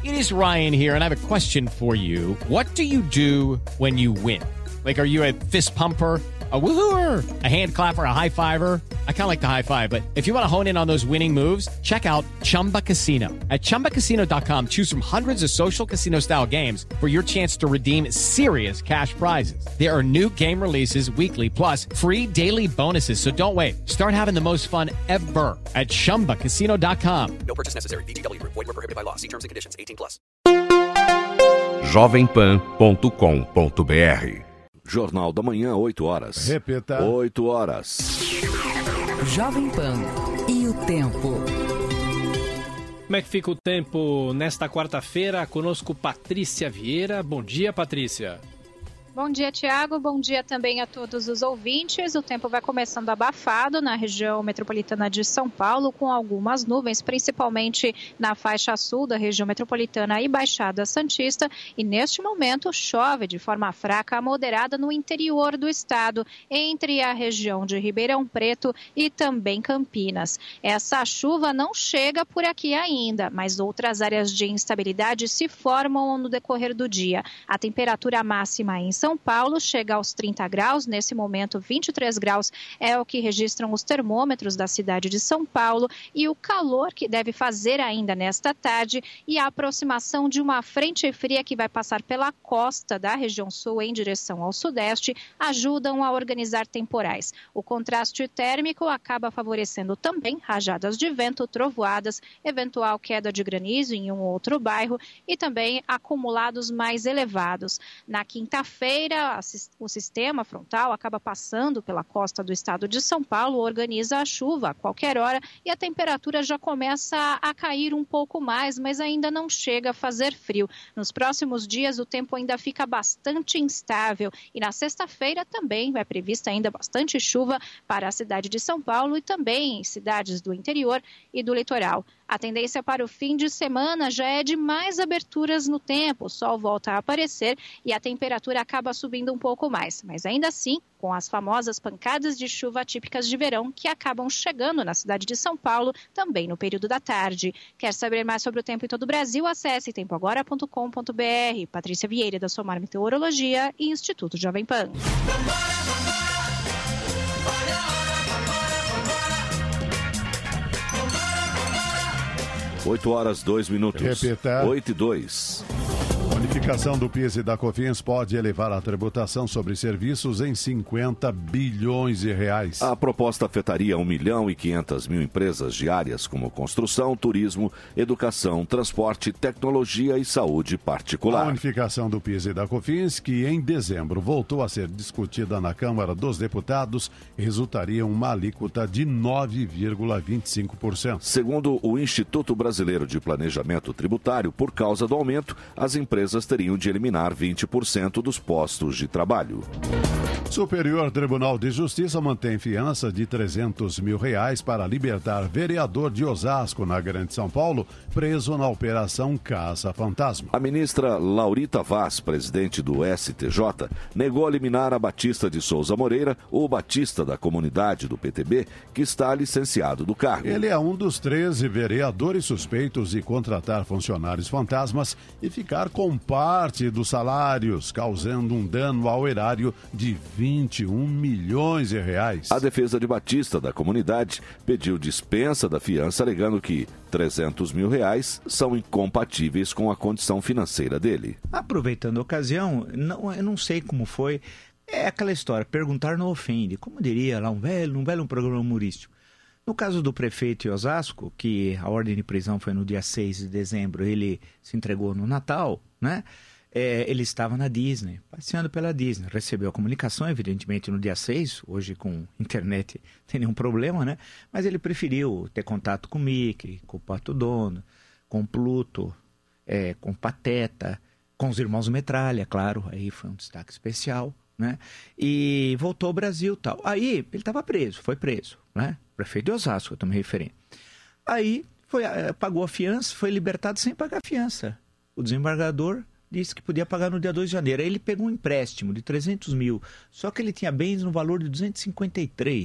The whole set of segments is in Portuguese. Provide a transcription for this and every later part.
It is Ryan here, and I have a question for you. What do you do when you win? Like, are you a fist pumper, a woohooer, a hand clapper, a high fiver? I kind of like the high five, but if you want to hone in on those winning moves, check out Chumba Casino. At ChumbaCasino.com, choose from hundreds of social casino style games for your chance to redeem serious cash prizes. There are new game releases weekly, plus free daily bonuses. So don't wait. Start having the most fun ever at ChumbaCasino.com. No purchase necessary. VGW Group. Void where prohibited by law. See terms and conditions. 18+. jovempan.com.br. Jornal da Manhã, 8 horas. Repita. 8 horas. Jovem Pan e o tempo. Como é que fica o tempo nesta quarta-feira? Conosco Patrícia Vieira. Bom dia, Patrícia. Bom dia, Tiago. Bom dia também a todos os ouvintes. O tempo vai começando abafado na região metropolitana de São Paulo, com algumas nuvens, principalmente na faixa sul da região metropolitana e Baixada Santista. E neste momento chove de forma fraca a moderada no interior do estado, entre a região de Ribeirão Preto e também Campinas. Essa chuva não chega por aqui ainda, mas outras áreas de instabilidade se formam no decorrer do dia. A temperatura máxima em São Paulo chega aos 30 graus, nesse momento 23 graus é o que registram os termômetros da cidade de São Paulo, e o calor que deve fazer ainda nesta tarde e a aproximação de uma frente fria que vai passar pela costa da região sul em direção ao sudeste ajudam a organizar temporais. O contraste térmico acaba favorecendo também rajadas de vento, trovoadas, eventual queda de granizo em um outro bairro e também acumulados mais elevados. Na quinta-feira, o sistema frontal acaba passando pela costa do estado de São Paulo, organiza a chuva a qualquer hora e a temperatura já começa a cair um pouco mais, mas ainda não chega a fazer frio. Nos próximos dias o tempo ainda fica bastante instável e na sexta-feira também vai prevista ainda bastante chuva para a cidade de São Paulo e também em cidades do interior e do litoral. A tendência para o fim de semana já é de mais aberturas no tempo, o sol volta a aparecer e a temperatura acaba subindo um pouco mais, mas ainda assim, com as famosas pancadas de chuva típicas de verão que acabam chegando na cidade de São Paulo também no período da tarde. Quer saber mais sobre o tempo em todo o Brasil? Acesse tempoagora.com.br. Patrícia Vieira, da Somar Meteorologia e Instituto Jovem Pan. 8 horas, 2 minutos. Repita. 8 e 2. A unificação do PIS e da COFINS pode elevar a tributação sobre serviços em 50 bilhões de reais. A proposta afetaria 1.500.000 empresas de áreas como construção, turismo, educação, transporte, tecnologia e saúde particular. A unificação do PIS e da COFINS, que em dezembro voltou a ser discutida na Câmara dos Deputados, resultaria em uma alíquota de 9,25%. Segundo o Instituto Brasileiro de Planejamento Tributário, por causa do aumento, as empresas teriam de eliminar 20% dos postos de trabalho. Superior Tribunal de Justiça mantém fiança de R$300 mil para libertar vereador de Osasco, na Grande São Paulo, preso na Operação Caça Fantasma. A ministra Laurita Vaz, presidente do STJ, negou a liminar a Batista de Souza Moreira, o Batista da comunidade do PTB, que está licenciado do cargo. Ele é um dos 13 vereadores suspeitos de contratar funcionários fantasmas e ficar com parte dos salários, causando um dano ao erário de 21 milhões de reais. A defesa de Batista da comunidade pediu dispensa da fiança, alegando que R$300 mil são incompatíveis com a condição financeira dele. Aproveitando a ocasião, eu não sei como foi, é aquela história, perguntar não ofende, como diria lá um velho programa humorístico. No caso do prefeito de Osasco, que a ordem de prisão foi no dia 6 de dezembro, ele se entregou no Natal, né? Ele estava na Disney, passeando pela Disney, recebeu a comunicação, evidentemente, no dia 6, hoje com internet não tem nenhum problema, né? Mas ele preferiu ter contato com o Mickey, com o Pato Donald, com o Pluto, com o Pateta, com os irmãos Metralha, claro, aí foi um destaque especial, né? E voltou ao Brasil e tal. Aí ele estava preso, foi preso, né? Prefeito de Osasco, eu estou me referindo. Aí pagou a fiança, foi libertado sem pagar a fiança. O desembargador disse que podia pagar no dia 2 de janeiro. Aí ele pegou um empréstimo de R$300 mil, só que ele tinha bens no valor de 253.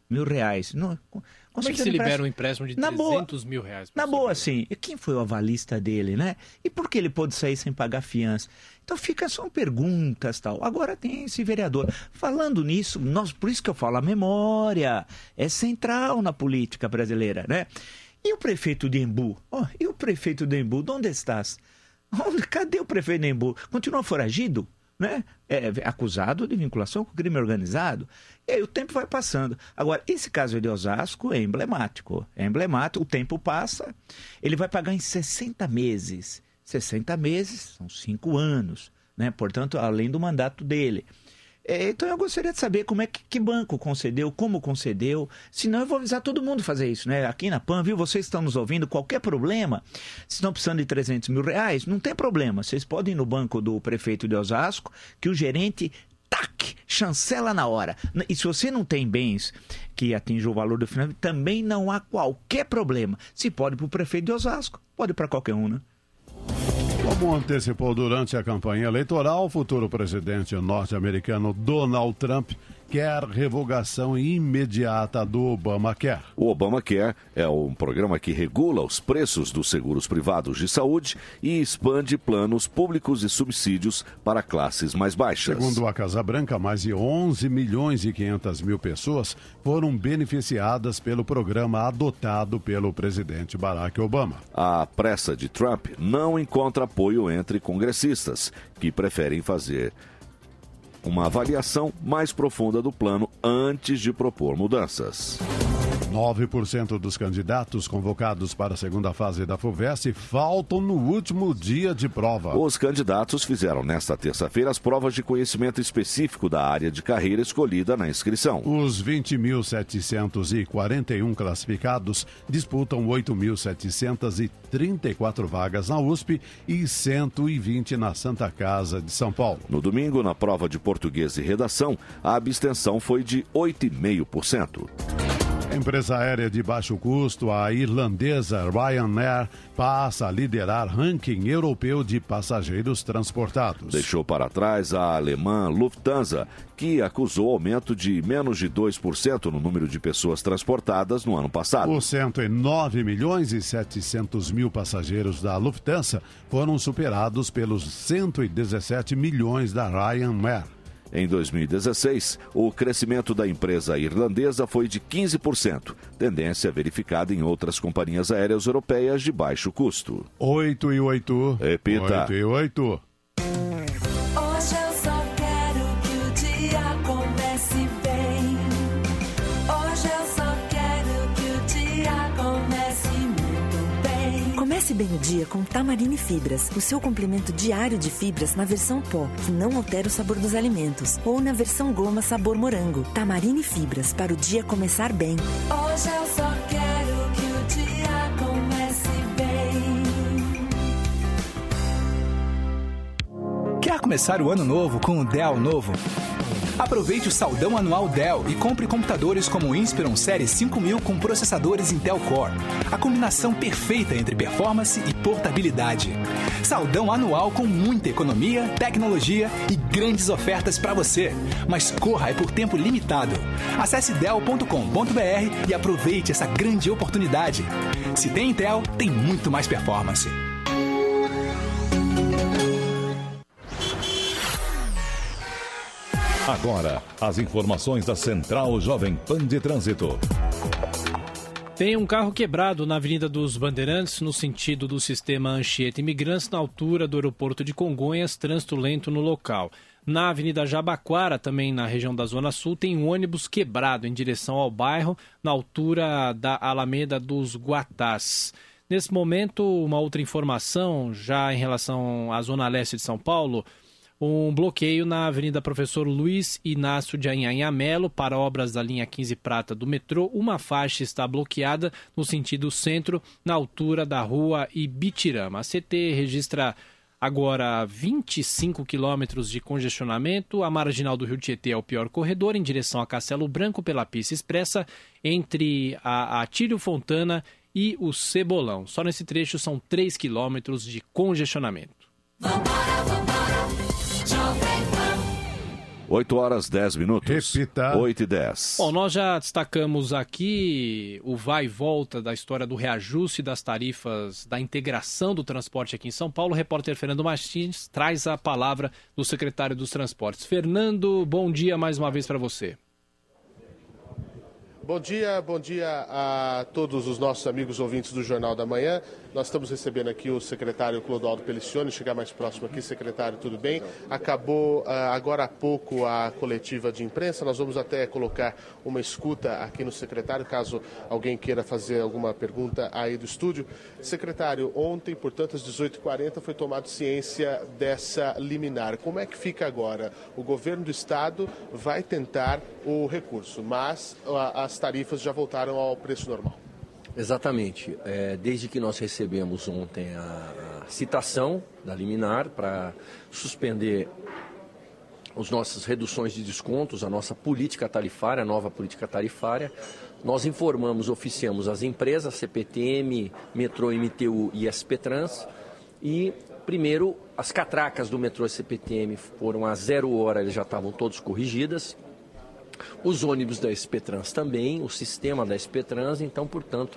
mil reais. Como é que se libera um empréstimo de 300 mil reais? Na boa, assim, quem foi o avalista dele, né? E por que ele pôde sair sem pagar fiança? Então são perguntas e tal. Agora tem esse vereador. Falando nisso, por isso que eu falo, a memória é central na política brasileira, né? E o prefeito de Embu? De onde estás? Cadê o prefeito de Embu? Continua foragido? Né? Acusado de vinculação com o crime organizado. E aí o tempo vai passando. Agora, esse caso de Osasco é emblemático. O tempo passa, ele vai pagar em 60 meses. 60 meses são 5 anos, né? Portanto, além do mandato dele. Então eu gostaria de saber como é que banco concedeu, como concedeu, senão eu vou avisar todo mundo fazer isso, né? Aqui na PAN, viu? Vocês estão nos ouvindo, qualquer problema, se estão precisando de 300 mil reais, não tem problema, vocês podem ir no banco do prefeito de Osasco, que o gerente, chancela na hora. E se você não tem bens que atinjam o valor do financiamento, também não há qualquer problema. Se pode para o prefeito de Osasco, pode para qualquer um, né? Como antecipou durante a campanha eleitoral, o futuro presidente norte-americano Donald Trump quer revogação imediata do Obamacare. O Obamacare é um programa que regula os preços dos seguros privados de saúde e expande planos públicos e subsídios para classes mais baixas. Segundo a Casa Branca, mais de 11 milhões e 500 mil pessoas foram beneficiadas pelo programa adotado pelo presidente Barack Obama. A pressa de Trump não encontra apoio entre congressistas, que preferem fazer uma avaliação mais profunda do plano antes de propor mudanças. 9% dos candidatos convocados para a segunda fase da FUVEST faltam no último dia de prova. Os candidatos fizeram nesta terça-feira as provas de conhecimento específico da área de carreira escolhida na inscrição. Os 20.741 classificados disputam 8.734 vagas na USP e 120 na Santa Casa de São Paulo. No domingo, na prova de português e redação, a abstenção foi de 8,5%. A empresa aérea de baixo custo, a irlandesa Ryanair, passa a liderar ranking europeu de passageiros transportados. Deixou para trás a alemã Lufthansa, que acusou aumento de menos de 2% no número de pessoas transportadas no ano passado. Os 109 milhões e 700 mil passageiros da Lufthansa foram superados pelos 117 milhões da Ryanair. Em 2016, o crescimento da empresa irlandesa foi de 15%, tendência verificada em outras companhias aéreas europeias de baixo custo. 8 e 8. Repita. 8 e 8. Hoje eu só quero que o dia comece bem. Hoje eu só quero que o dia comece muito bem. Comece bem o dia com Tamarine Fibras, o seu complemento diário de fibras na versão pó, que não altera o sabor dos alimentos, ou na versão goma sabor morango. Tamarine Fibras, para o dia começar bem. Hoje eu só quero que o dia comece bem. Quer começar o ano novo com o Dell novo? Aproveite o saldão anual Dell e compre computadores como o Inspiron Série 5000 com processadores Intel Core. A combinação perfeita entre performance e portabilidade. Saldão anual com muita economia, tecnologia e grandes ofertas para você. Mas corra, é por tempo limitado. Acesse Dell.com.br e aproveite essa grande oportunidade. Se tem Intel, tem muito mais performance. Agora, as informações da Central Jovem Pan de Trânsito. Tem um carro quebrado na Avenida dos Bandeirantes, no sentido do sistema Anchieta Imigrantes, na altura do aeroporto de Congonhas, trânsito lento no local. Na Avenida Jabaquara, também na região da Zona Sul, tem um ônibus quebrado em direção ao bairro, na altura da Alameda dos Guatás. Nesse momento, uma outra informação, já em relação à Zona Leste de São Paulo, um bloqueio na Avenida Professor Luiz Inácio de Anhanha Melo para obras da linha 15 Prata do metrô. Uma faixa está bloqueada no sentido centro, na altura da rua Ibitirama. A CT registra agora 25 quilômetros de congestionamento. A marginal do Rio Tietê é o pior corredor, em direção a Castelo Branco, pela pista expressa, entre a Atílio Fontana e o Cebolão. Só nesse trecho são 3 quilômetros de congestionamento. 8 horas 10 minutos. Repita. 8 e 10. Bom, nós já destacamos aqui o vai e volta da história do reajuste das tarifas da integração do transporte aqui em São Paulo. O repórter Fernando Martins traz a palavra do secretário dos Transportes. Fernando, bom dia mais uma vez para você. Bom dia a todos os nossos amigos ouvintes do Jornal da Manhã. Nós estamos recebendo aqui o secretário Clodoaldo Pelicioni. Chegar mais próximo aqui, secretário, tudo bem? Acabou agora há pouco a coletiva de imprensa. Nós vamos até colocar uma escuta aqui no secretário, caso alguém queira fazer alguma pergunta aí do estúdio. Secretário, ontem, portanto, às 18h40, foi tomada ciência dessa liminar. Como é que fica agora? O governo do estado vai tentar o recurso, mas as tarifas já voltaram ao preço normal. Exatamente. Desde que nós recebemos ontem a citação da liminar para suspender as nossas reduções de descontos, a nossa política tarifária, a nova política tarifária, nós informamos, oficiamos as empresas, CPTM, Metrô, MTU e SPTrans, e primeiro as catracas do Metrô e CPTM foram a 0 hora, eles já estavam todos corrigidas. Os ônibus da SPTrans também, o sistema da SPTrans, então, portanto,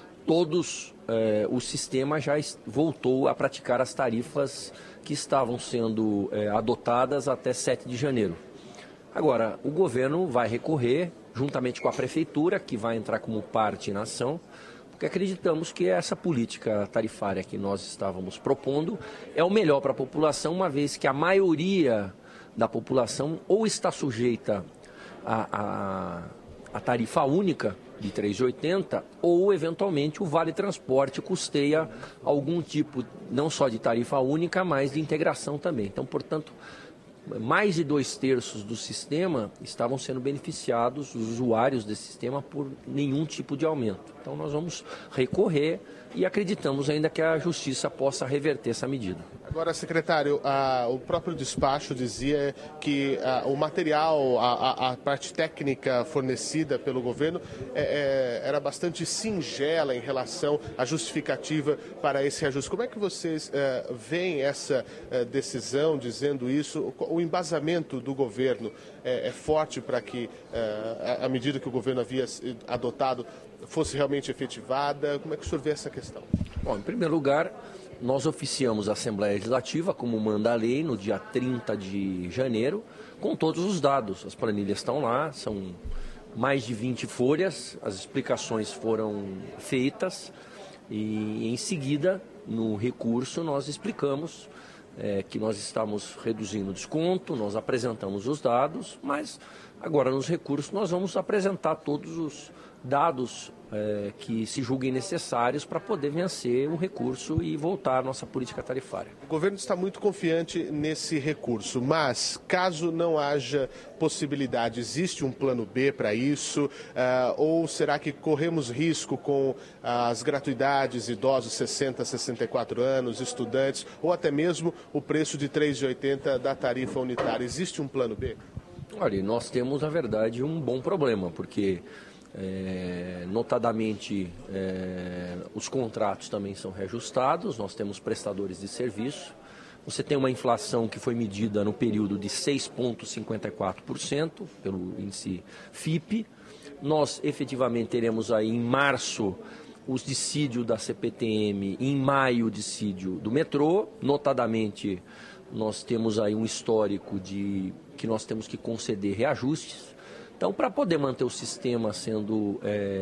o sistema já voltou a praticar as tarifas que estavam sendo adotadas até 7 de janeiro. Agora, o governo vai recorrer, juntamente com a prefeitura, que vai entrar como parte na ação, porque acreditamos que essa política tarifária que nós estávamos propondo é o melhor para a população, uma vez que a maioria da população ou está sujeita a tarifa única de 3,80 ou, eventualmente, o Vale Transporte custeia algum tipo, não só de tarifa única, mas de integração também. Então, portanto, mais de 2/3 do sistema estavam sendo beneficiados, os usuários desse sistema, por nenhum tipo de aumento. Então, nós vamos recorrer e acreditamos ainda que a Justiça possa reverter essa medida. Agora, secretário, o próprio despacho dizia que o material, a parte técnica fornecida pelo governo era bastante singela em relação à justificativa para esse reajuste. Como é que vocês veem essa decisão dizendo isso? O embasamento do governo é forte para que a medida que o governo havia adotado fosse realmente efetivada? Como é que o senhor vê essa questão? Bom, em primeiro lugar, nós oficiamos a Assembleia Legislativa, como manda a lei, no dia 30 de janeiro, com todos os dados. As planilhas estão lá, são mais de 20 folhas, as explicações foram feitas e, em seguida, no recurso, nós explicamos que nós estamos reduzindo o desconto, nós apresentamos os dados, mas agora nos recursos nós vamos apresentar todos os dados que se julguem necessários para poder vencer o recurso e voltar à nossa política tarifária. O governo está muito confiante nesse recurso, mas caso não haja possibilidade, existe um plano B para isso? Ou será que corremos risco com as gratuidades, idosos 60 a 64 anos, estudantes, ou até mesmo o preço de 3,80 da tarifa unitária? Existe um plano B? Olha, nós temos, na verdade, um bom problema, porque notadamente os contratos também são reajustados, nós temos prestadores de serviço, você tem uma inflação que foi medida no período de 6,54% pelo índice FIPE, nós efetivamente teremos aí em março os dissídios da CPTM, em maio o dissídio do metrô, notadamente nós temos aí um histórico de que nós temos que conceder reajustes. Então, para poder manter o sistema sendo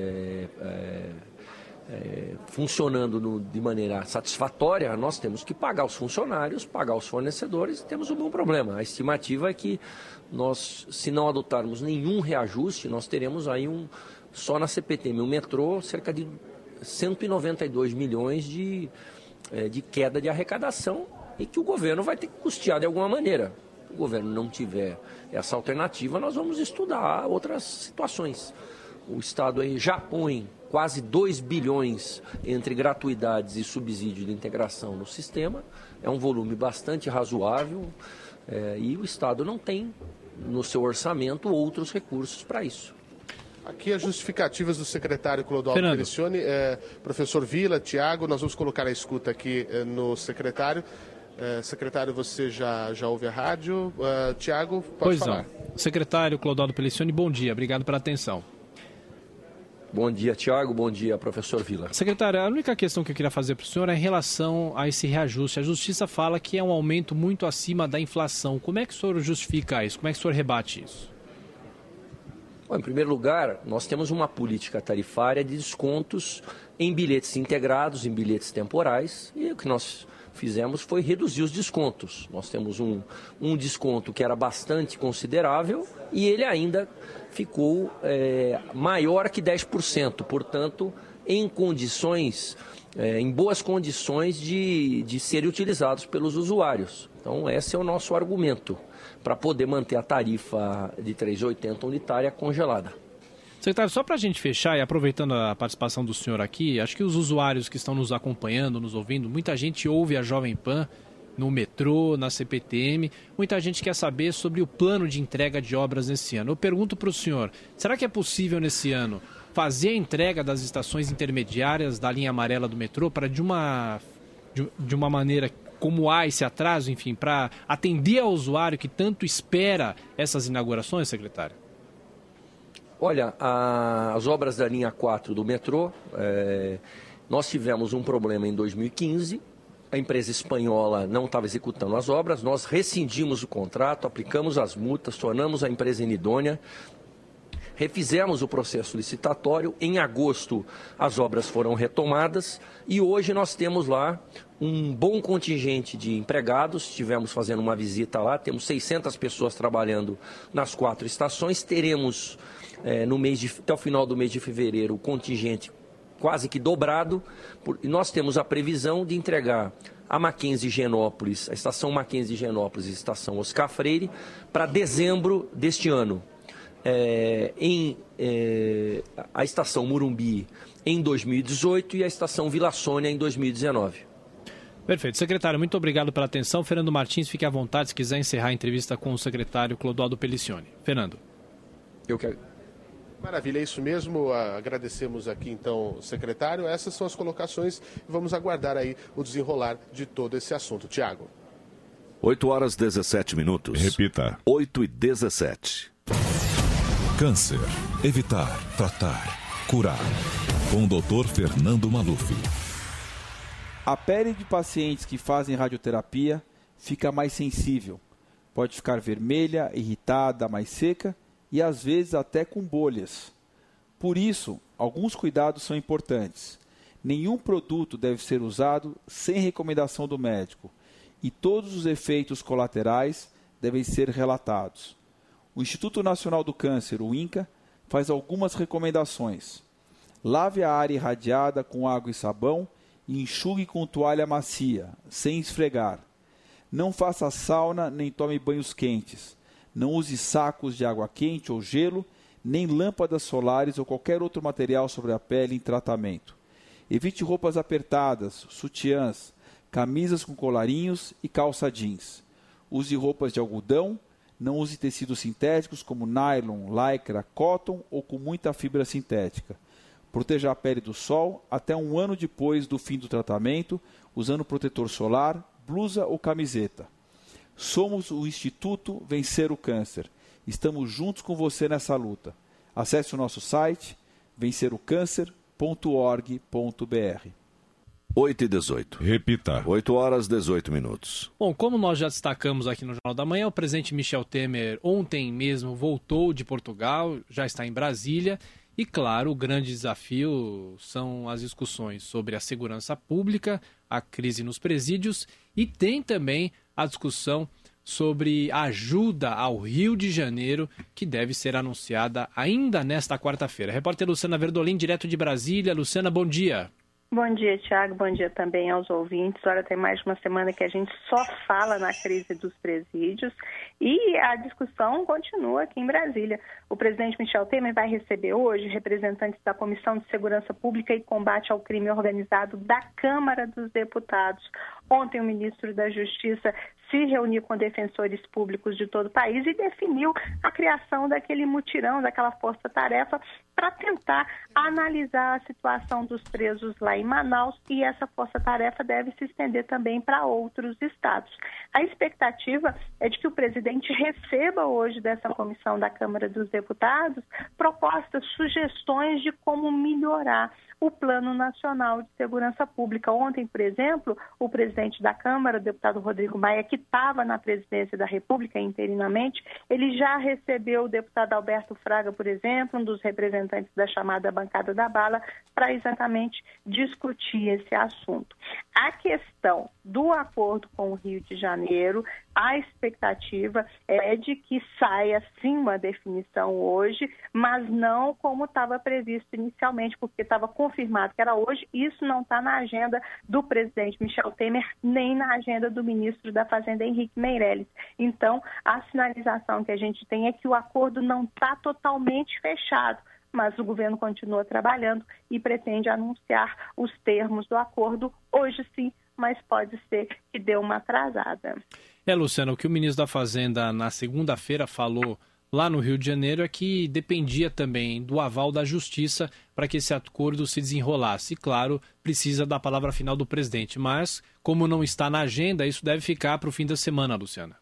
funcionando de maneira satisfatória, nós temos que pagar os funcionários, pagar os fornecedores, e temos um bom problema. A estimativa é que nós, se não adotarmos nenhum reajuste, nós teremos aí só na CPTM, o metrô, cerca de 192 milhões de queda de arrecadação e que o governo vai ter que custear de alguma maneira. Se o governo não tiver essa alternativa, nós vamos estudar outras situações. O Estado aí já põe quase 2 bilhões entre gratuidades e subsídio de integração no sistema. É um volume bastante razoável e o Estado não tem no seu orçamento outros recursos para isso. Aqui as justificativas do secretário Clodoaldo Pelicioni, professor Vila, Tiago, nós vamos colocar a escuta aqui no secretário. Secretário, você já ouve a rádio. Tiago, pode pois falar. Não. Secretário Clodoaldo Pelicioni, bom dia. Obrigado pela atenção. Bom dia, Tiago. Bom dia, professor Vila. Secretário, a única questão que eu queria fazer para o senhor é em relação a esse reajuste. A Justiça fala que é um aumento muito acima da inflação. Como é que o senhor justifica isso? Como é que o senhor rebate isso? Bom, em primeiro lugar, nós temos uma política tarifária de descontos em bilhetes integrados, em bilhetes temporais, e o que nós fizemos foi reduzir os descontos. Nós temos um desconto que era bastante considerável e ele ainda ficou maior que 10%, portanto, em condições, em boas condições de serem utilizados pelos usuários. Então, esse é o nosso argumento para poder manter a tarifa de R$ 3,80 unitária congelada. Secretário, só para a gente fechar e aproveitando a participação do senhor aqui, acho que os usuários que estão nos acompanhando, nos ouvindo, muita gente ouve a Jovem Pan no metrô, na CPTM, muita gente quer saber sobre o plano de entrega de obras nesse ano. Eu pergunto para o senhor, será que é possível nesse ano fazer a entrega das estações intermediárias da linha amarela do metrô para de uma maneira como há esse atraso, enfim, para atender ao usuário que tanto espera essas inaugurações, secretário? Olha, as obras da linha 4 do metrô, nós tivemos um problema em 2015, a empresa espanhola não estava executando as obras, nós rescindimos o contrato, aplicamos as multas, tornamos a empresa inidônea, refizemos o processo licitatório, em agosto as obras foram retomadas e hoje nós temos lá um bom contingente de empregados, estivemos fazendo uma visita lá, temos 600 pessoas trabalhando nas 4 estações, teremos até o final do mês de fevereiro o contingente quase que dobrado, e nós temos a previsão de entregar a Mackenzie Higienópolis, a estação Mackenzie Higienópolis e a estação Oscar Freire, para dezembro deste ano. A estação Morumbi em 2018 e a estação Vila Sônia em 2019. Perfeito. Secretário, muito obrigado pela atenção. Fernando Martins, fique à vontade se quiser encerrar a entrevista com o secretário Clodoaldo Pelicioni. Fernando. Eu quero. Maravilha, é isso mesmo. Agradecemos aqui, então, secretário. Essas são as colocações e vamos aguardar aí o desenrolar de todo esse assunto. Tiago. 8h17. Repita. 8h17. Câncer. Evitar, tratar, curar. Com o Dr. Fernando Maluf. A pele de pacientes que fazem radioterapia fica mais sensível. Pode ficar vermelha, irritada, mais seca e às vezes até com bolhas. Por isso, alguns cuidados são importantes. Nenhum produto deve ser usado sem recomendação do médico e todos os efeitos colaterais devem ser relatados. O Instituto Nacional do Câncer, o INCA, faz algumas recomendações. Lave a área irradiada com água e sabão e enxugue com toalha macia, sem esfregar. Não faça sauna nem tome banhos quentes. Não use sacos de água quente ou gelo, nem lâmpadas solares ou qualquer outro material sobre a pele em tratamento. Evite roupas apertadas, sutiãs, camisas com colarinhos e calça jeans. Use roupas de algodão, não use tecidos sintéticos como nylon, lycra, cotton ou com muita fibra sintética. Proteja a pele do sol até 1 ano depois do fim do tratamento, usando protetor solar, blusa ou camiseta. Somos o Instituto Vencer o Câncer. Estamos juntos com você nessa luta. Acesse o nosso site vencerocâncer.org.br. 8h18. Repita. 8h18. Bom, como nós já destacamos aqui no Jornal da Manhã, o presidente Michel Temer ontem mesmo voltou de Portugal, já está em Brasília. E, claro, o grande desafio são as discussões sobre a segurança pública, a crise nos presídios e tem também a discussão sobre a ajuda ao Rio de Janeiro, que deve ser anunciada ainda nesta quarta-feira. Repórter Luciana Verdolim, direto de Brasília. Luciana, bom dia. Bom dia, Tiago. Bom dia também aos ouvintes. Olha, tem mais de uma semana que a gente só fala na crise dos presídios e a discussão continua aqui em Brasília. O presidente Michel Temer vai receber hoje representantes da Comissão de Segurança Pública e Combate ao Crime Organizado da Câmara dos Deputados. Ontem o ministro da Justiça se reuniu com defensores públicos de todo o país e definiu a criação daquele mutirão, daquela força-tarefa, para tentar analisar a situação dos presos lá em Manaus, e essa força-tarefa deve se estender também para outros estados. A expectativa é de que o presidente receba hoje dessa comissão da Câmara dos Deputados propostas, sugestões de como melhorar o Plano Nacional de Segurança Pública. Ontem, por exemplo, o presidente da Câmara, o deputado Rodrigo Maia, que estava na presidência da República interinamente, ele já recebeu o deputado Alberto Fraga, por exemplo, um dos representantes da chamada bancada da bala, para exatamente discutir esse assunto. A questão do acordo com o Rio de Janeiro, a expectativa é de que saia sim uma definição hoje, mas não como estava previsto inicialmente, porque estava confirmado que era hoje. Isso não está na agenda do presidente Michel Temer, nem na agenda do ministro da Fazenda, Henrique Meirelles. Então, a sinalização que a gente tem é que o acordo não está totalmente fechado, mas o governo continua trabalhando e pretende anunciar os termos do acordo hoje sim, mas pode ser que dê uma atrasada. Luciana, o que o ministro da Fazenda na segunda-feira falou lá no Rio de Janeiro é que dependia também do aval da Justiça para que esse acordo se desenrolasse. E, claro, precisa da palavra final do presidente, mas como não está na agenda, isso deve ficar para o fim da semana, Luciana.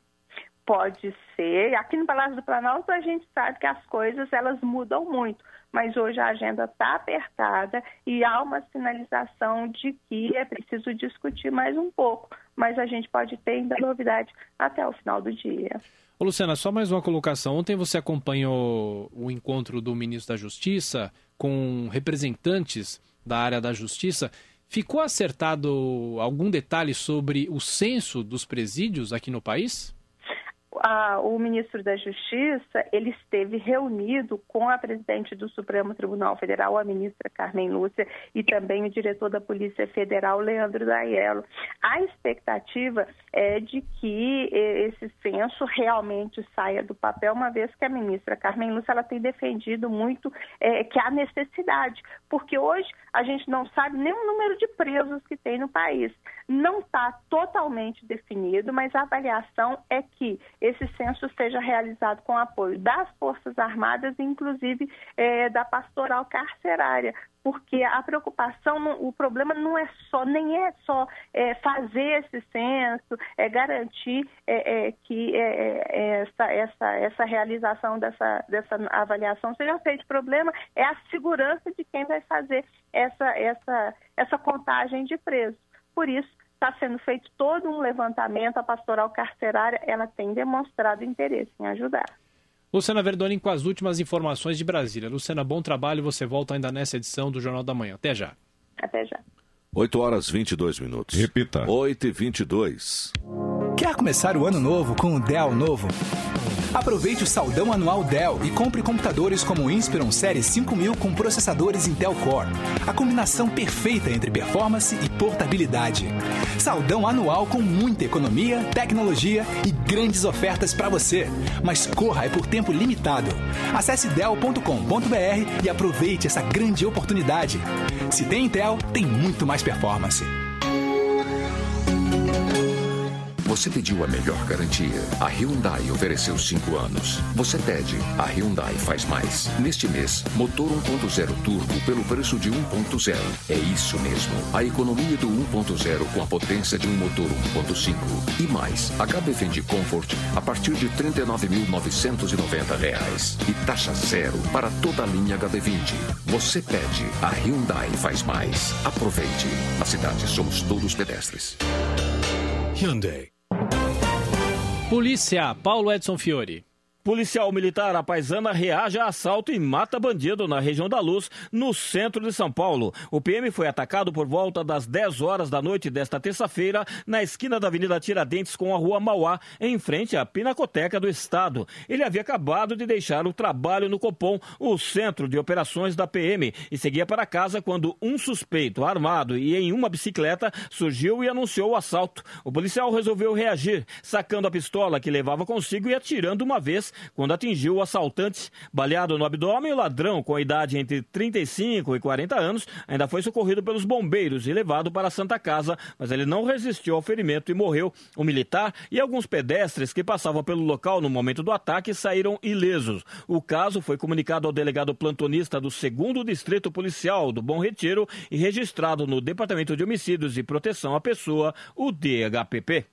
Pode ser. Aqui no Palácio do Planalto a gente sabe que as coisas elas mudam muito, mas hoje a agenda está apertada e há uma sinalização de que é preciso discutir mais um pouco, mas a gente pode ter ainda novidade até o final do dia. Ô, Luciana, só mais uma colocação. Ontem você acompanhou o encontro do ministro da Justiça com representantes da área da Justiça. Ficou acertado algum detalhe sobre o censo dos presídios aqui no país? O ministro da Justiça, ele esteve reunido com a presidente do Supremo Tribunal Federal, a ministra Carmen Lúcia, e também o diretor da Polícia Federal, Leandro Daiello. A expectativa é de que esse censo realmente saia do papel, uma vez que a ministra Carmen Lúcia ela tem defendido muito que há necessidade, porque hoje a gente não sabe nem o número de presos que tem no país. Não está totalmente definido, mas a avaliação é que esse censo seja realizado com apoio das Forças Armadas, inclusive da pastoral carcerária, porque a preocupação, o problema não é só, nem é só fazer esse censo, garantir que essa realização dessa avaliação seja feita. O problema é a segurança de quem vai fazer essa contagem de presos. Por isso, está sendo feito todo um levantamento. A pastoral carcerária ela tem demonstrado interesse em ajudar. Luciana Verdoni com as últimas informações de Brasília. Luciana, bom trabalho. Você volta ainda nessa edição do Jornal da Manhã. Até já. Até já. 8h22. Repita. 8h22. Quer começar o ano novo com o Dell novo? Aproveite o saldão anual Dell e compre computadores como o Inspiron Série 5000 com processadores Intel Core. A combinação perfeita entre performance e portabilidade. Saldão anual com muita economia, tecnologia e grandes ofertas para você. Mas corra, é por tempo limitado. Acesse Dell.com.br e aproveite essa grande oportunidade. Se tem Intel, tem muito mais performance. Você pediu a melhor garantia. A Hyundai ofereceu 5 anos. Você pede, a Hyundai faz mais. Neste mês, motor 1.0 turbo pelo preço de 1.0. É isso mesmo. A economia do 1.0 com a potência de um motor 1.5. E mais, HB20 Comfort a partir de R$ 39.990. E taxa zero para toda a linha HB20. Você pede, a Hyundai faz mais. Aproveite. Na cidade somos todos pedestres. Hyundai. Polícia, Paulo Edson Fiore. Policial militar à paisana reage a assalto e mata bandido na região da Luz, no centro de São Paulo. O PM foi atacado por volta das 10 horas da noite desta terça-feira, na esquina da Avenida Tiradentes com a Rua Mauá, em frente à Pinacoteca do Estado. Ele havia acabado de deixar o trabalho no Copom, o centro de operações da PM, e seguia para casa quando um suspeito armado e em uma bicicleta surgiu e anunciou o assalto. O policial resolveu reagir, sacando a pistola que levava consigo e atirando uma vez Goiás, quando atingiu o assaltante baleado no abdômen. O ladrão, com idade entre 35 e 40 anos, ainda foi socorrido pelos bombeiros e levado para a Santa Casa, mas ele não resistiu ao ferimento e morreu. O militar e alguns pedestres que passavam pelo local no momento do ataque saíram ilesos. O caso foi comunicado ao delegado plantonista do 2º Distrito Policial do Bom Retiro e registrado no Departamento de Homicídios e Proteção à Pessoa, o DHPP.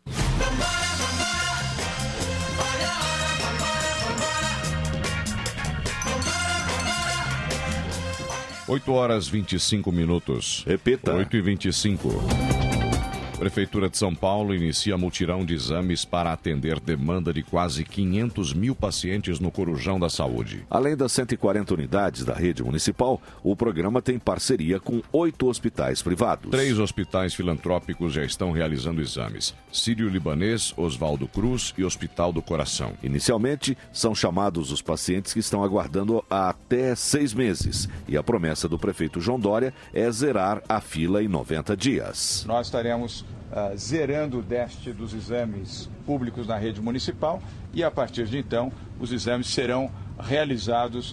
8h25. Repita. 8h25. Prefeitura de São Paulo inicia mutirão de exames para atender demanda de quase 500 mil pacientes no Corujão da Saúde. Além das 140 unidades da rede municipal, o programa tem parceria com 8 hospitais privados. 3 hospitais filantrópicos já estão realizando exames: Sírio-Libanês, Oswaldo Cruz e Hospital do Coração. Inicialmente, são chamados os pacientes que estão aguardando há até 6 meses. E a promessa do prefeito João Dória é zerar a fila em 90 dias. Nós estaremos zerando o déficit dos exames públicos na rede municipal e, a partir de então, os exames serão realizados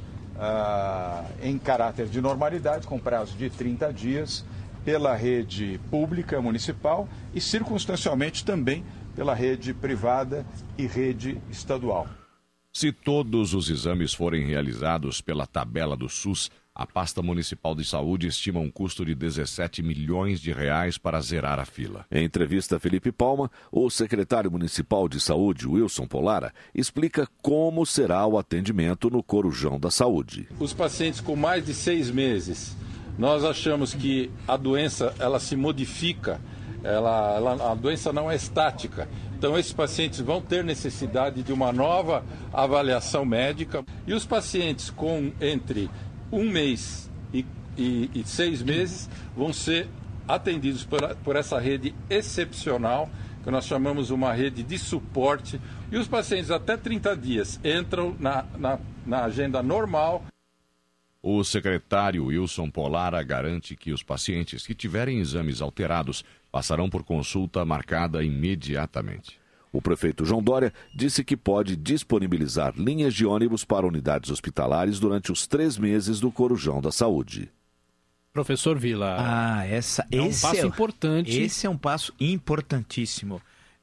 em caráter de normalidade, com prazo de 30 dias, pela rede pública municipal e, circunstancialmente, também pela rede privada e rede estadual. Se todos os exames forem realizados pela tabela do SUS, a pasta municipal de saúde estima um custo de 17 milhões de reais para zerar a fila. Em entrevista a Felipe Palma, o secretário municipal de saúde, Wilson Polara, explica como será o atendimento no Corujão da Saúde. Os pacientes com mais de 6 meses, nós achamos que a doença ela se modifica, a doença não é estática. Então, esses pacientes vão ter necessidade de uma nova avaliação médica. E os pacientes com entre 1 mês e 6 meses vão ser atendidos por essa rede excepcional, que nós chamamos uma rede de suporte. E os pacientes até 30 dias entram na agenda normal. O secretário Wilson Polara garante que os pacientes que tiverem exames alterados passarão por consulta marcada imediatamente. O prefeito João Dória disse que pode disponibilizar linhas de ônibus para unidades hospitalares durante os 3 meses do Corujão da Saúde. Professor Vila, é um passo importante. Esse é um passo importantíssimo.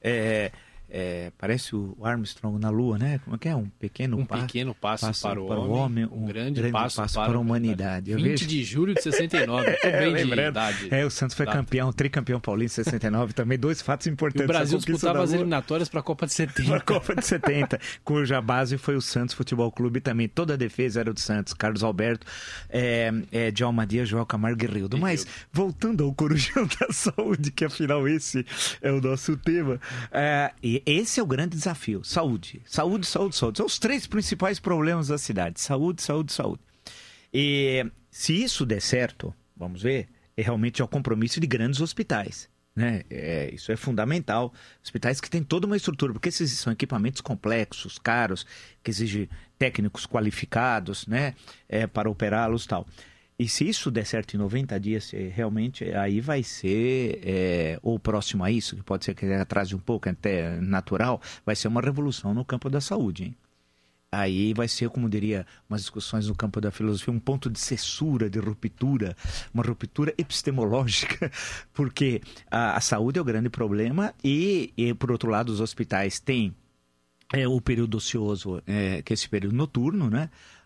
Parece o Armstrong na Lua, né? Como é que é? Um pequeno passo para o homem, um grande passo para a humanidade. 20 de julho de 69, estou bem de idade. O Santos foi tricampeão paulista em 69, também 2 fatos importantes. E o Brasil disputava as eliminatórias para a Copa de 70. Para a Copa de 70, cuja base foi o Santos Futebol Clube também. Toda a defesa era do Santos, Carlos Alberto, Djalma Dias, João Camargo e Rildo. Mas, voltando ao Corujão da Saúde, que afinal esse é o nosso tema, esse é o grande desafio. Saúde. Saúde, saúde, saúde. São os 3 principais problemas da cidade. Saúde, saúde, saúde. E se isso der certo, vamos ver, realmente é o compromisso de grandes hospitais. Né? Isso é fundamental. Hospitais que têm toda uma estrutura, porque esses são equipamentos complexos, caros, que exigem técnicos qualificados, né? Para operá-los e tal. E se isso der certo em 90 dias, realmente aí vai ser, ou próximo a isso, que pode ser que atrase um pouco, até natural, vai ser uma revolução no campo da saúde, hein? Aí vai ser, como diria, umas discussões no campo da filosofia, um ponto de cessura, de ruptura, uma ruptura epistemológica, porque a saúde é o grande problema e, por outro lado, os hospitais têm o período ocioso, que é esse período noturno, né?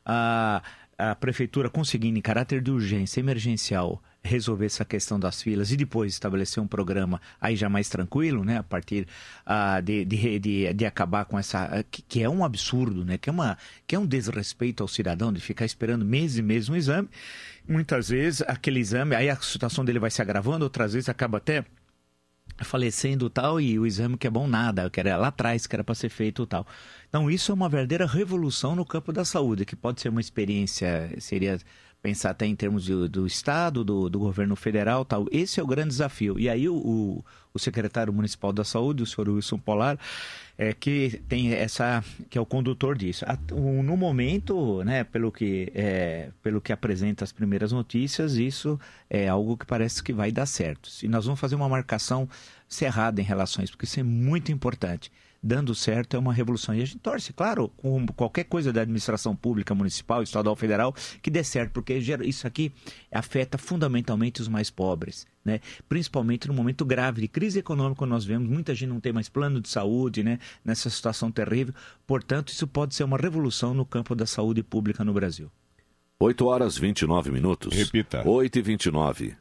A prefeitura conseguindo, em caráter de urgência emergencial, resolver essa questão das filas e depois estabelecer um programa aí já mais tranquilo, né? A partir de acabar com essa... Que é um absurdo, né? Que é um desrespeito ao cidadão de ficar esperando meses e meses um exame. Muitas vezes aquele exame, aí a situação dele vai se agravando, outras vezes acaba até falecendo tal, e o exame que é bom nada, que era lá atrás, que era para ser feito tal. Então isso é uma verdadeira revolução no campo da saúde, que pode ser uma experiência, seria pensar até em termos do Estado, do governo federal tal. Esse é o grande desafio. E aí o secretário municipal da saúde, o senhor Wilson Polara, que tem que é o condutor disso. No momento, né, pelo que apresenta as primeiras notícias, isso é algo que parece que vai dar certo. Se nós vamos fazer uma marcação cerrada em relação a isso, porque isso é muito importante. Dando certo é uma revolução. E a gente torce, claro, com qualquer coisa da administração pública, municipal, estadual, federal, que dê certo, porque isso aqui afeta fundamentalmente os mais pobres, né? Principalmente no momento grave de crise econômica que nós vemos, muita gente não tem mais plano de saúde, né? Nessa situação terrível. Portanto, isso pode ser uma revolução no campo da saúde pública no Brasil. 8h29. Repita. 8h29.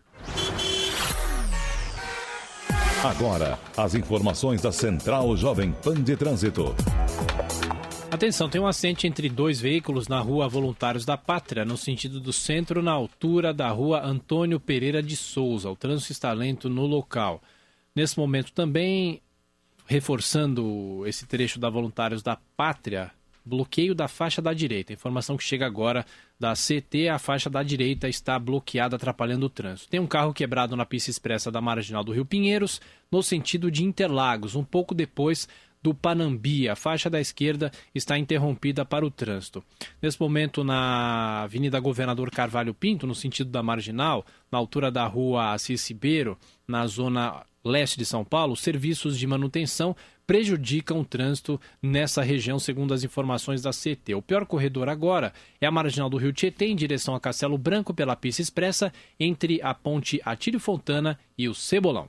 Agora, as informações da Central Jovem Pan de Trânsito. Atenção, tem um acidente entre dois veículos na rua Voluntários da Pátria, no sentido do centro, na altura da rua Antônio Pereira de Souza. O trânsito está lento no local. Nesse momento também, reforçando esse trecho da Voluntários da Pátria, bloqueio da faixa da direita. Informação que chega agora da CT, a faixa da direita está bloqueada, atrapalhando o trânsito. Tem um carro quebrado na pista expressa da Marginal do Rio Pinheiros, no sentido de Interlagos, um pouco depois do Panambi. A faixa da esquerda está interrompida para o trânsito. Nesse momento, na Avenida Governador Carvalho Pinto, no sentido da Marginal, na altura da rua Assis Ribeiro, na zona leste de São Paulo, serviços de manutenção prejudicam o trânsito nessa região, segundo as informações da CT. O pior corredor agora é a Marginal do Rio Tietê, em direção a Castelo Branco, pela pista expressa, entre a ponte Atílio Fontana e o Cebolão.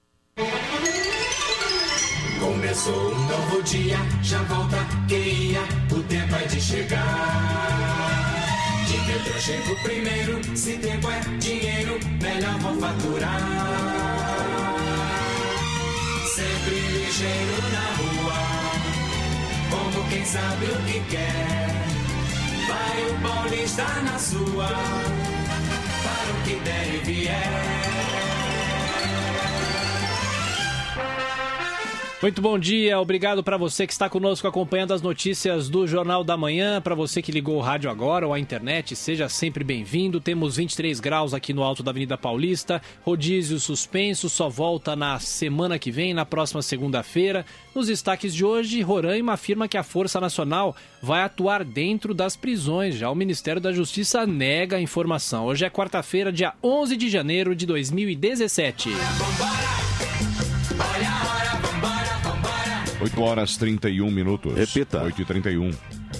Começou um novo dia, já volta quem ia, o tempo é de chegar. De Detran chego primeiro, se tempo é dinheiro, melhor vou faturar. Sempre ligeiro na rua, como quem sabe o que quer. Vai o Paulista na sua, para o que der e vier. Muito bom dia, obrigado para você que está conosco acompanhando as notícias do Jornal da Manhã. Para você que ligou o rádio agora ou a internet, seja sempre bem-vindo. Temos 23 graus aqui no alto da Avenida Paulista. Rodízio suspenso, só volta na semana que vem, na próxima segunda-feira. Nos destaques de hoje, Roraima afirma que a Força Nacional vai atuar dentro das prisões. Já o Ministério da Justiça nega a informação. Hoje é quarta-feira, dia 11 de janeiro de 2017. 8h31. Repita. 8h31.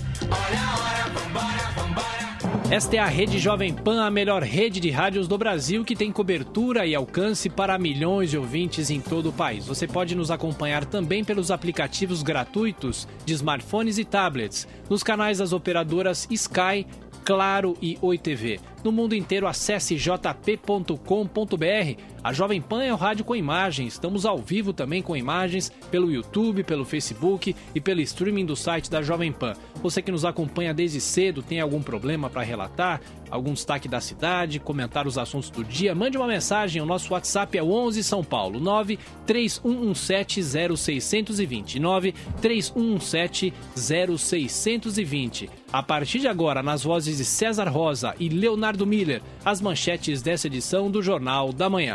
Esta é a Rede Jovem Pan, a melhor rede de rádios do Brasil, que tem cobertura e alcance para milhões de ouvintes em todo o país. Você pode nos acompanhar também pelos aplicativos gratuitos de smartphones e tablets, nos canais das operadoras Sky, Claro e Oi TV. No mundo inteiro, acesse jp.com.br. A Jovem Pan é o rádio com imagem. Estamos ao vivo também com imagens pelo YouTube, pelo Facebook e pelo streaming do site da Jovem Pan. Você que nos acompanha desde cedo, tem algum problema para relatar? Algum destaque da cidade? Comentar os assuntos do dia? Mande uma mensagem. O nosso WhatsApp é o 11 São Paulo, 931170620. 931170620. A partir de agora, nas vozes de César Rosa e Leonardo Miller, as manchetes dessa edição do Jornal da Manhã.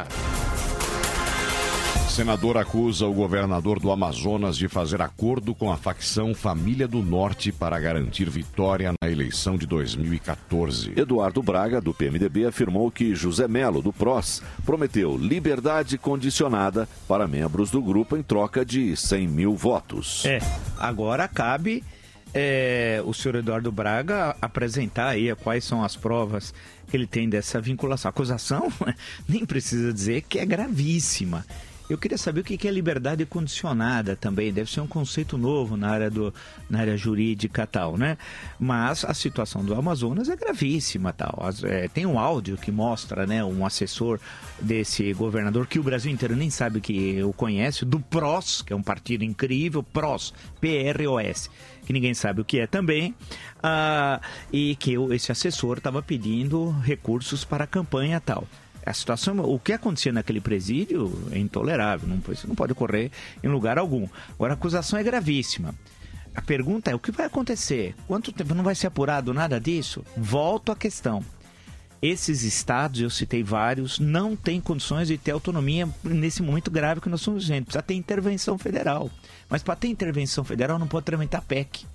Senador acusa o governador do Amazonas de fazer acordo com a facção Família do Norte para garantir vitória na eleição de 2014. Eduardo Braga, do PMDB, afirmou que José Melo, do PROS, prometeu liberdade condicionada para membros do grupo em troca de 100 mil votos. Agora cabe o senhor Eduardo Braga apresentar aí quais são as provas que ele tem dessa vinculação. A acusação, nem precisa dizer que é gravíssima. Eu queria saber o que é liberdade condicionada também. Deve ser um conceito novo na área jurídica e tal, né? Mas a situação do Amazonas é gravíssima tal. Tem um áudio que mostra, né, um assessor desse governador que o Brasil inteiro nem sabe que o conhece, do PROS, que é um partido incrível, PROS, P-R-O-S, que ninguém sabe o que é também, e que esse assessor estava pedindo recursos para a campanha tal. A situação, o que acontecia naquele presídio é intolerável, isso não pode ocorrer em lugar algum. Agora, a acusação é gravíssima. A pergunta é, o que vai acontecer? Quanto tempo não vai ser apurado nada disso? Volto à questão. Esses estados, eu citei vários, não têm condições de ter autonomia nesse momento grave que nós estamos vivendo. Precisa ter intervenção federal. Mas para ter intervenção federal não pode tramitar PEC.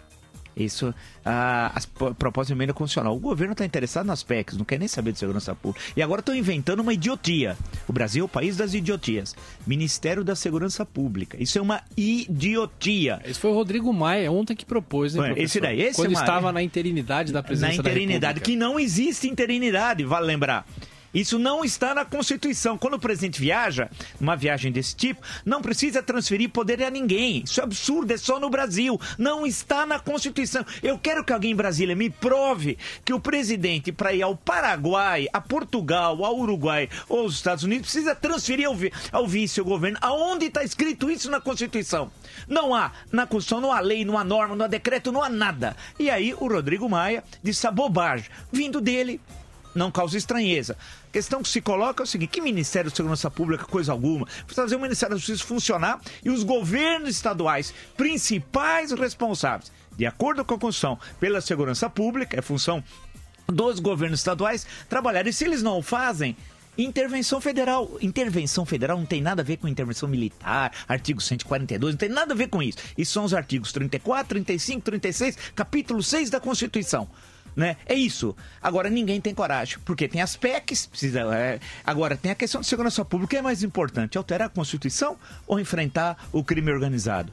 Isso, a proposta de emenda constitucional. O governo está interessado nas PECs, não quer nem saber de segurança pública. E agora estão inventando uma idiotia. O Brasil é o país das idiotias. Ministério da Segurança Pública. Isso é uma idiotia. Esse foi o Rodrigo Maia ontem que propôs, né, professor? Esse daí. Quando estava na interinidade da presidência da República. Na interinidade, que não existe interinidade, vale lembrar. Isso não está na Constituição. Quando o presidente viaja, uma viagem desse tipo, não precisa transferir poder a ninguém. Isso é absurdo, é só no Brasil. Não está na Constituição. Eu quero que alguém em Brasília me prove que o presidente, para ir ao Paraguai, a Portugal, ao Uruguai ou aos Estados Unidos, precisa transferir ao vice o governo. Aonde está escrito isso na Constituição? Não há. Na Constituição não há lei, não há norma, não há decreto, não há nada. E aí o Rodrigo Maia disse a bobagem. Vindo dele, não causa estranheza. A questão que se coloca é o seguinte: que Ministério da Segurança Pública, coisa alguma, precisa fazer o Ministério da Justiça funcionar e os governos estaduais, principais responsáveis, de acordo com a Constituição, pela segurança pública, é função dos governos estaduais, trabalharem. E se eles não o fazem, intervenção federal. Intervenção federal não tem nada a ver com intervenção militar, artigo 142, não tem nada a ver com isso. Isso são os artigos 34, 35, 36, capítulo 6 da Constituição. Né? É isso. Agora ninguém tem coragem, porque tem as PECs, agora tem a questão de segurança pública. É mais importante alterar a Constituição ou enfrentar o crime organizado?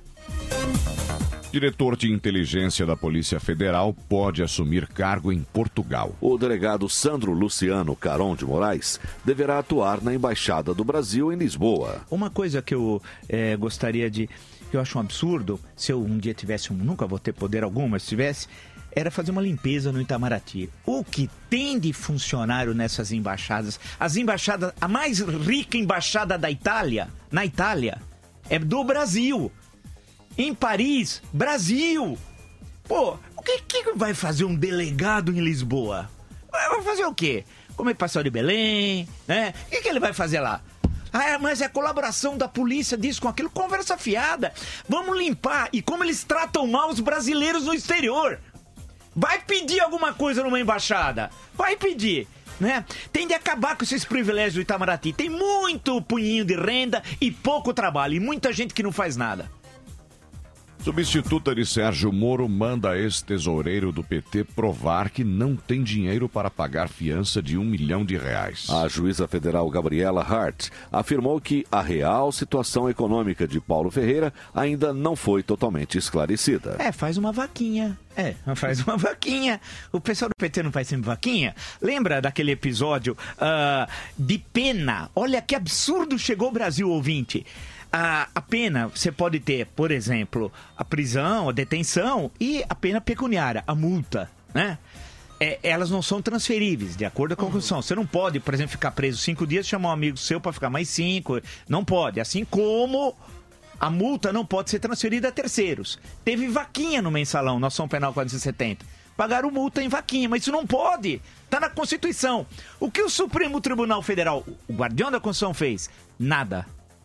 Diretor de inteligência da Polícia Federal pode assumir cargo em Portugal. O delegado Sandro Luciano Caron de Moraes deverá atuar na Embaixada do Brasil em Lisboa. Uma coisa que eu gostaria de... que eu acho um absurdo, se eu um dia tivesse nunca vou ter poder algum, mas se tivesse, era fazer uma limpeza no Itamaraty. O que tem de funcionário nessas embaixadas? As embaixadas, a mais rica embaixada da Itália, na Itália, é do Brasil. Em Paris, Brasil. Pô, o que vai fazer um delegado em Lisboa? Vai fazer o quê? Comer pastel de Belém, né? O que ele vai fazer lá? Ah, mas é a colaboração da polícia disso com aquilo, conversa fiada. Vamos limpar. E como eles tratam mal os brasileiros no exterior. Vai pedir alguma coisa numa embaixada. Vai pedir, né? Tem de acabar com esses privilégios do Itamaraty. Tem muito punhinho de renda e pouco trabalho. E muita gente que não faz nada. Substituta de Sérgio Moro manda ex-tesoureiro do PT provar que não tem dinheiro para pagar fiança de R$1 milhão. A juíza federal Gabriela Hart afirmou que a real situação econômica de Paulo Ferreira ainda não foi totalmente esclarecida. Faz uma vaquinha. Faz uma vaquinha. O pessoal do PT não faz sempre vaquinha? Lembra daquele episódio de pena? Olha que absurdo chegou o Brasil, ouvinte. A pena, você pode ter, por exemplo, a prisão, a detenção e a pena pecuniária, a multa, né? Elas não são transferíveis, de acordo com a Constituição. Você não pode, por exemplo, ficar preso 5 dias, chamar um amigo seu para ficar mais 5. Não pode. Assim como a multa não pode ser transferida a terceiros. Teve vaquinha no mensalão, na ação penal 470. Pagaram multa em vaquinha, mas isso não pode. Está na Constituição. O que o Supremo Tribunal Federal, o guardião da Constituição, fez? Nada.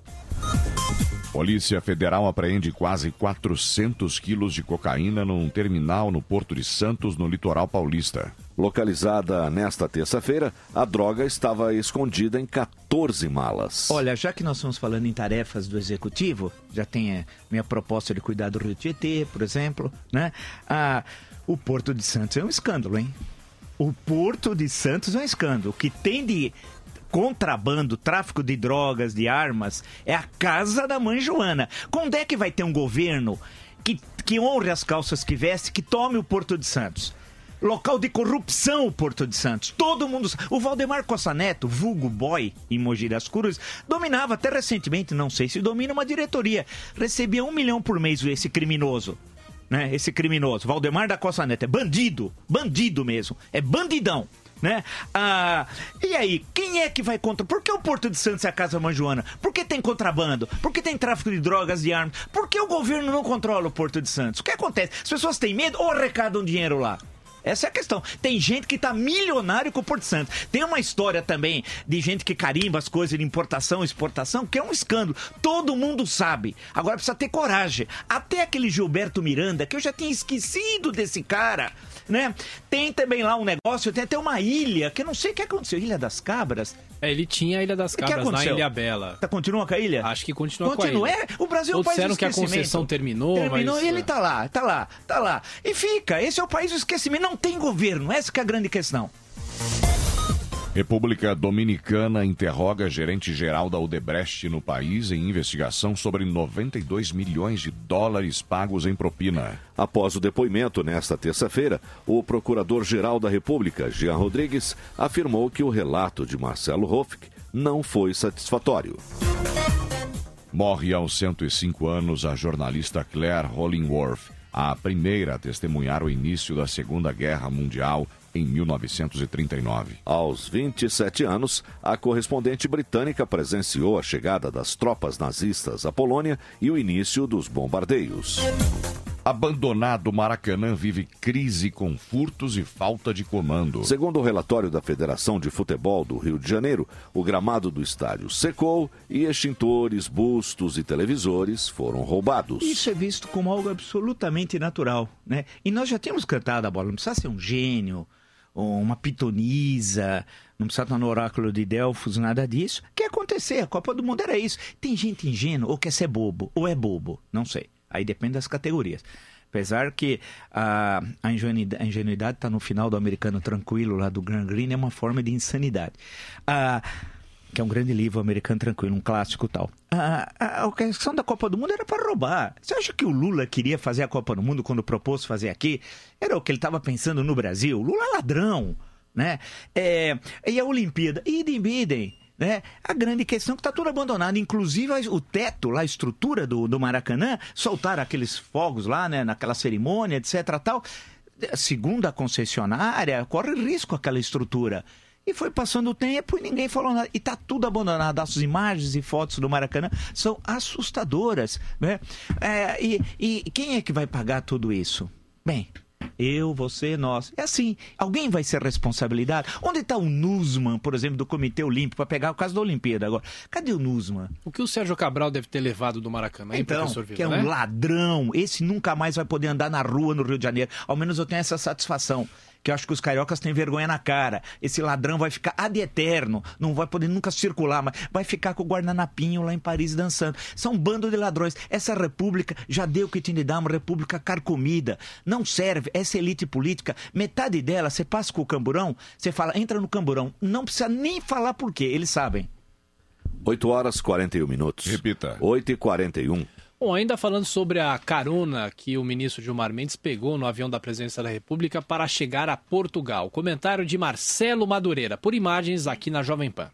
Polícia Federal apreende quase 400 quilos de cocaína num terminal no Porto de Santos, no litoral paulista. Localizada nesta terça-feira, a droga estava escondida em 14 malas. Olha, já que nós estamos falando em tarefas do Executivo, já tem a minha proposta de cuidar do Rio Tietê, por exemplo, né? O Porto de Santos é um escândalo, hein? O Porto de Santos é um escândalo. O que tem de contrabando, tráfico de drogas, de armas, é a casa da mãe Joana. Quando é que vai ter um governo que honre as calças que veste, que tome o Porto de Santos? Local de corrupção, o Porto de Santos. Todo mundo... O Valdemar Costa Neto, vulgo boy em Mogi das Cruzes, dominava até recentemente, não sei se domina, uma diretoria. Recebia 1 milhão por mês esse criminoso. Né? Esse criminoso, Valdemar da Costa Neto, é bandido. Bandido mesmo. É bandidão. Né? E aí, quem é que vai contra? Por que o Porto de Santos é a Casa Mãe Joana? Por que tem contrabando? Por que tem tráfico de drogas, de armas? Por que o governo não controla o Porto de Santos? O que acontece? As pessoas têm medo ou arrecadam dinheiro lá? Essa é a questão. Tem gente que tá milionário com o Porto Santo. Tem uma história também de gente que carimba as coisas de importação e exportação, que é um escândalo. Todo mundo sabe. Agora precisa ter coragem. Até aquele Gilberto Miranda, que eu já tinha esquecido desse cara, né? Tem também lá um negócio, tem até uma ilha, que eu não sei o que aconteceu. Ilha das Cabras? Ele tinha a Ilha das Cabras na Ilha Bela. Continua com a ilha? Acho que continua com a ilha. O Brasil é um país do disseram que a esquecimento. concessão terminou, e ele tá lá. E fica. Esse é o país do esquecimento. Não tem governo. Essa que é a grande questão. República Dominicana interroga gerente-geral da Odebrecht no país em investigação sobre 92 milhões de dólares pagos em propina. Após o depoimento nesta terça-feira, o Procurador-Geral da República, Jean Rodrigues, afirmou que o relato de Marcelo Hofk não foi satisfatório. Morre aos 105 anos a jornalista Claire Hollingworth, a primeira a testemunhar o início da Segunda Guerra Mundial em 1939. Aos 27 anos, a correspondente britânica presenciou a chegada das tropas nazistas à Polônia e o início dos bombardeios. Abandonado, Maracanã vive crise com furtos e falta de comando. Segundo o relatório da Federação de Futebol do Rio de Janeiro, o gramado do estádio secou e extintores, bustos e televisores foram roubados. Isso é visto como algo absolutamente natural, né? E nós já temos cantado a bola, não precisa ser um gênio, ou uma pitonisa, não precisa estar no oráculo de Delfos, nada disso. O que ia acontecer? A Copa do Mundo era isso. Tem gente ingênua, ou quer ser bobo, ou é bobo, não sei. Aí depende das categorias. Apesar que a ingenuidade está no final do Americano Tranquilo, lá do Graham Greene, é uma forma de insanidade. Que é um grande livro, Americano Tranquilo, um clássico e tal. A questão da Copa do Mundo era para roubar. Você acha que o Lula queria fazer a Copa do Mundo quando propôs fazer aqui? Era o que ele estava pensando no Brasil. O Lula é ladrão, né? E a Olimpíada, idem. Né? A grande questão é que está tudo abandonado, inclusive o teto, lá, a estrutura do Maracanã, soltaram aqueles fogos lá, né, naquela cerimônia, etc. Tal. Segundo a concessionária, corre risco aquela estrutura. E foi passando o tempo e ninguém falou nada. E está tudo abandonado. As imagens e fotos do Maracanã são assustadoras, né? E quem é que vai pagar tudo isso? Bem, eu, você, nós. É assim, alguém vai ser responsabilidade? Onde está o Nussmann, por exemplo, do Comitê Olímpico, para pegar o caso da Olimpíada agora? Cadê o Nussmann? O que o Sérgio Cabral deve ter levado do Maracanã, hein, professor Vila, que é um ladrão. Esse nunca mais vai poder andar na rua no Rio de Janeiro. Ao menos eu tenho essa satisfação. Que eu acho que os cariocas têm vergonha na cara. Esse ladrão vai ficar ad eterno, não vai poder nunca circular, mas vai ficar com o guardanapinho lá em Paris dançando. São um bando de ladrões. Essa república já deu o que tinha de dar, uma república carcomida. Não serve, essa elite política, metade dela, você passa com o camburão, você fala, entra no camburão. Não precisa nem falar por quê, eles sabem. 8h41. Repita. 8h41. Bom, ainda falando sobre a carona que o ministro Gilmar Mendes pegou no avião da Presidência da República para chegar a Portugal. Comentário de Marcelo Madureira, por imagens aqui na Jovem Pan.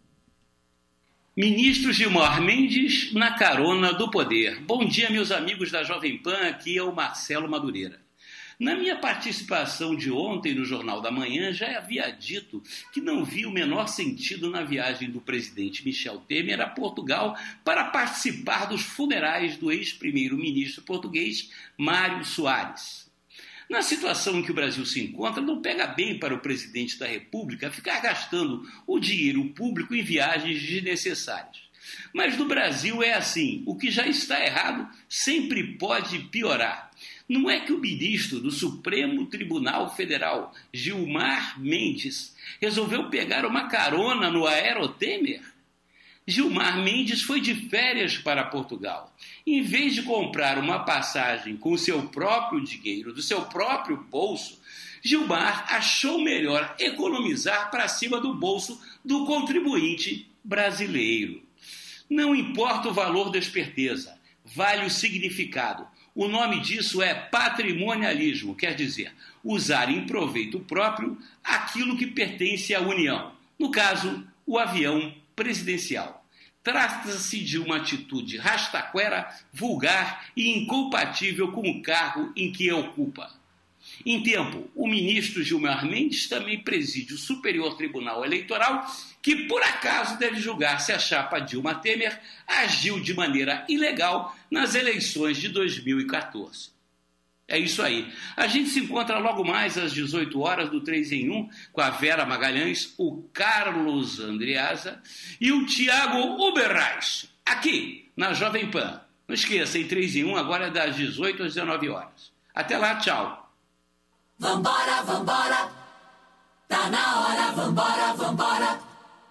Ministro Gilmar Mendes na carona do poder. Bom dia, meus amigos da Jovem Pan, aqui é o Marcelo Madureira. Na minha participação de ontem no Jornal da Manhã, já havia dito que não vi o menor sentido na viagem do presidente Michel Temer a Portugal para participar dos funerais do ex-primeiro-ministro português Mário Soares. Na situação em que o Brasil se encontra, não pega bem para o presidente da República ficar gastando o dinheiro público em viagens desnecessárias. Mas no Brasil é assim, o que já está errado sempre pode piorar. Não é que o ministro do Supremo Tribunal Federal, Gilmar Mendes, resolveu pegar uma carona no Aerotemer? Gilmar Mendes foi de férias para Portugal. Em vez de comprar uma passagem com o seu próprio dinheiro, do seu próprio bolso, Gilmar achou melhor economizar para cima do bolso do contribuinte brasileiro. Não importa o valor da esperteza, vale o significado. O nome disso é patrimonialismo, quer dizer, usar em proveito próprio aquilo que pertence à União, no caso, o avião presidencial. Trata-se de uma atitude rastaquera, vulgar e incompatível com o cargo em que ocupa. Em tempo, o ministro Gilmar Mendes também preside o Superior Tribunal Eleitoral, que por acaso deve julgar se a chapa Dilma Temer agiu de maneira ilegal nas eleições de 2014. É isso aí. A gente se encontra logo mais às 18 horas do 3 em 1 com a Vera Magalhães, o Carlos Andreasa e o Tiago Uberreis, aqui na Jovem Pan. Não esqueça, em 3 em 1 agora é das 18 às 19 horas. Até lá, tchau. Vambora, vambora, tá na hora, vambora, vambora.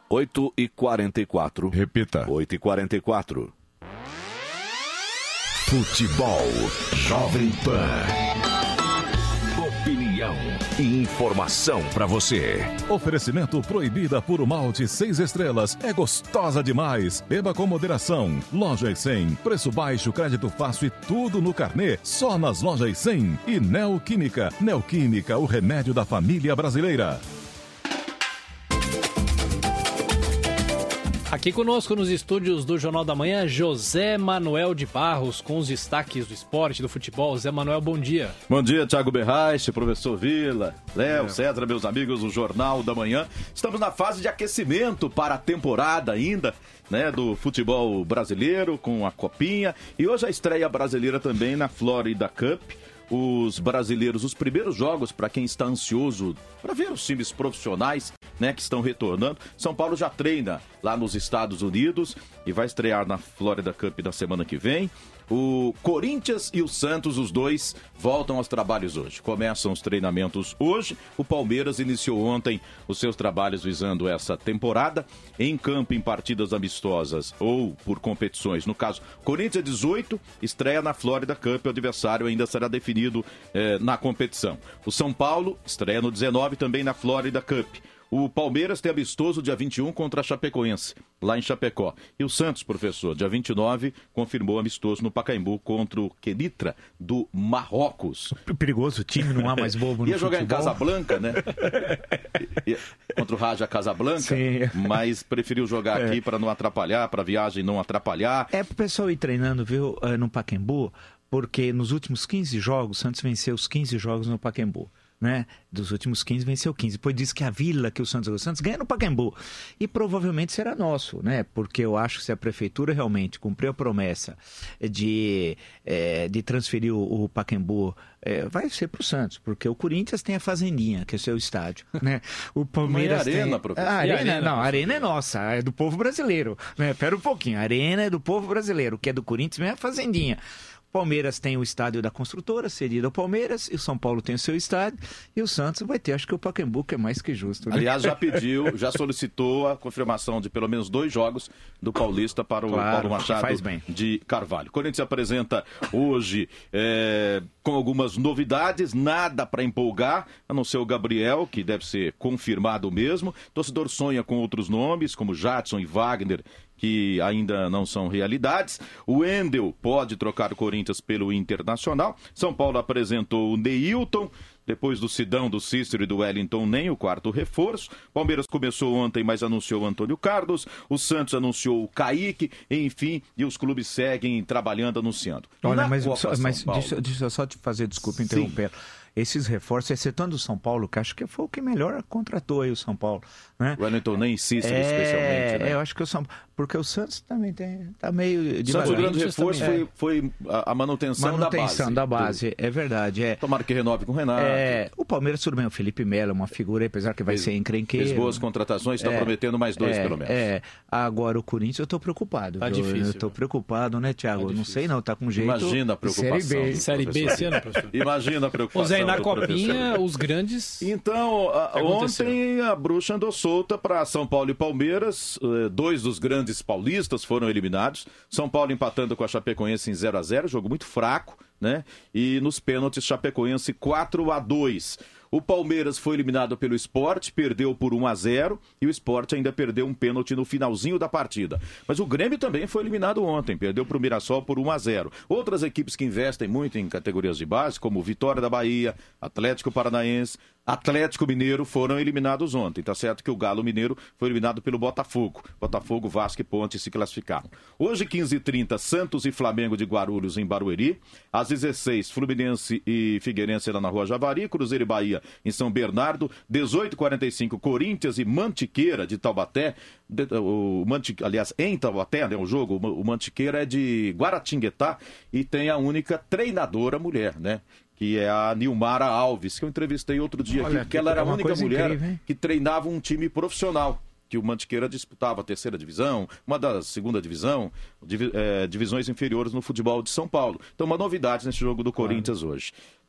8h44. Repita. 8h44. Futebol Jovem Pan. Opinião e informação pra você. Oferecimento Proibida Puro Malte 6 estrelas. É gostosa demais. Beba com moderação. Lojas 100. Preço baixo, crédito fácil e tudo no carnê. Só nas Lojas 100. E Neoquímica. Neoquímica, o remédio da família brasileira. Aqui conosco nos estúdios do Jornal da Manhã, José Manuel de Barros, com os destaques do esporte, do futebol. Zé Manuel, bom dia. Bom dia, Thiago Berraich, professor Vila, Léo, César, meus amigos do Jornal da Manhã. Estamos na fase de aquecimento para a temporada ainda, né, do futebol brasileiro, com a Copinha. E hoje a estreia brasileira também na Florida Cup. Os brasileiros, os primeiros jogos para quem está ansioso para ver os times profissionais, né, que estão retornando. São Paulo já treina lá nos Estados Unidos e vai estrear na Florida Cup na semana que vem. O Corinthians e o Santos, os dois, voltam aos trabalhos hoje. Começam os treinamentos hoje. O Palmeiras iniciou ontem os seus trabalhos visando essa temporada. Em campo, em partidas amistosas ou por competições. No caso, Corinthians 18, estreia na Florida Cup. O adversário ainda será definido na competição. O São Paulo estreia no 19 também na Florida Cup. O Palmeiras tem amistoso dia 21 contra a Chapecoense, lá em Chapecó. E o Santos, professor, dia 29, confirmou amistoso no Pacaembu contra o Kenitra do Marrocos. Perigoso o time, não há mais bobo no Ia jogar futebol. em Casablanca, né? Contra o Raja Casablanca, Sim. mas preferiu jogar aqui para não atrapalhar, para a viagem não atrapalhar. É pro pessoal ir treinando, viu, no Pacaembu, porque nos últimos 15 jogos, o Santos venceu os 15 jogos no Pacaembu. Né? Dos últimos 15, venceu 15. Depois disse que a Vila, que o Santos ganha no Pacaembu. E provavelmente será nosso, né? Porque eu acho que se a Prefeitura realmente cumpriu a promessa de transferir o Pacaembu, vai ser pro Santos. Porque o Corinthians tem a Fazendinha, que é o seu estádio, né? O Palmeiras Mas e a Arena, tem... professor? A Arena, Arena, não, a Arena é nossa, é do povo brasileiro. Né? Pera um pouquinho, a Arena é do povo brasileiro. O que é do Corinthians mesmo é a Fazendinha. Palmeiras tem o estádio da Construtora, cedido ao Palmeiras, e o São Paulo tem o seu estádio, e o Santos vai ter, acho que o Pacaembu, que é mais que justo. Né? Aliás, já solicitou a confirmação de pelo menos 2 jogos do Paulista para o Paulo Machado faz bem. de Carvalho. O Corinthians se apresenta hoje com algumas novidades, nada para empolgar, a não ser o Gabriel, que deve ser confirmado mesmo. O torcedor sonha com outros nomes, como Jadson e Wagner, que ainda não são realidades. O Wendel pode trocar o Corinthians pelo Internacional. São Paulo apresentou o Neilton, depois do Sidão, do Cícero e do Wellington, nem o quarto reforço. Palmeiras começou ontem, mas anunciou o Antônio Carlos. O Santos anunciou o Kaique, enfim, e os clubes seguem trabalhando, anunciando. Olha, mas deixa eu só te fazer, desculpa interromper. Esses reforços, excetuando o São Paulo, que acho que foi o que melhor contratou aí o São Paulo. Né? O Wellington nem Cícero, especialmente. Né? Eu acho que o São Paulo. Porque o Santos também tá meio devagar. O grande reforço foi a manutenção da base. É verdade. Tomara que renove com o Renato. O Palmeiras, tudo bem, o Felipe Melo é uma figura, apesar que vai ser encrenqueiro. Fez boas contratações, está prometendo mais 2 pelo menos. Agora o Corinthians eu tô preocupado. Tá difícil. Eu tô preocupado, né, Thiago? Não sei não, tá com jeito. Imagina a preocupação. Série B esse ano, professor. Imagina a preocupação. O Zé, na Copinha, os grandes... Então, ontem a bruxa andou solta para São Paulo e Palmeiras. 2 dos grandes paulistas foram eliminados. São Paulo empatando com a Chapecoense em 0-0, jogo muito fraco, né? E nos pênaltis, Chapecoense 4-2. O Palmeiras foi eliminado pelo Sport, perdeu por 1-0 e o Sport ainda perdeu um pênalti no finalzinho da partida. Mas o Grêmio também foi eliminado ontem, perdeu para o Mirassol por 1-0. Outras equipes que investem muito em categorias de base, como Vitória da Bahia, Atlético Paranaense, Atlético Mineiro foram eliminados ontem. Tá certo que o Galo Mineiro foi eliminado pelo Botafogo. Botafogo, Vasco e Ponte se classificaram. Hoje, 15h30, Santos e Flamengo de Guarulhos em Barueri. Às 16h, Fluminense e Figueirense lá na Rua Javari. Cruzeiro e Bahia em São Bernardo. 18h45, Corinthians e Mantiqueira de Taubaté. Aliás, em Taubaté, né, o jogo, o Mantiqueira é de Guaratinguetá e tem a única treinadora mulher, né? Que é a Nilmara Alves, que eu entrevistei outro dia aqui, porque ela era a única mulher incrível, que treinava um time profissional, que o Mantiqueira disputava a 3ª divisão, uma da 2ª divisão, divisões inferiores no futebol de São Paulo. Então, uma novidade nesse jogo do Corinthians hoje.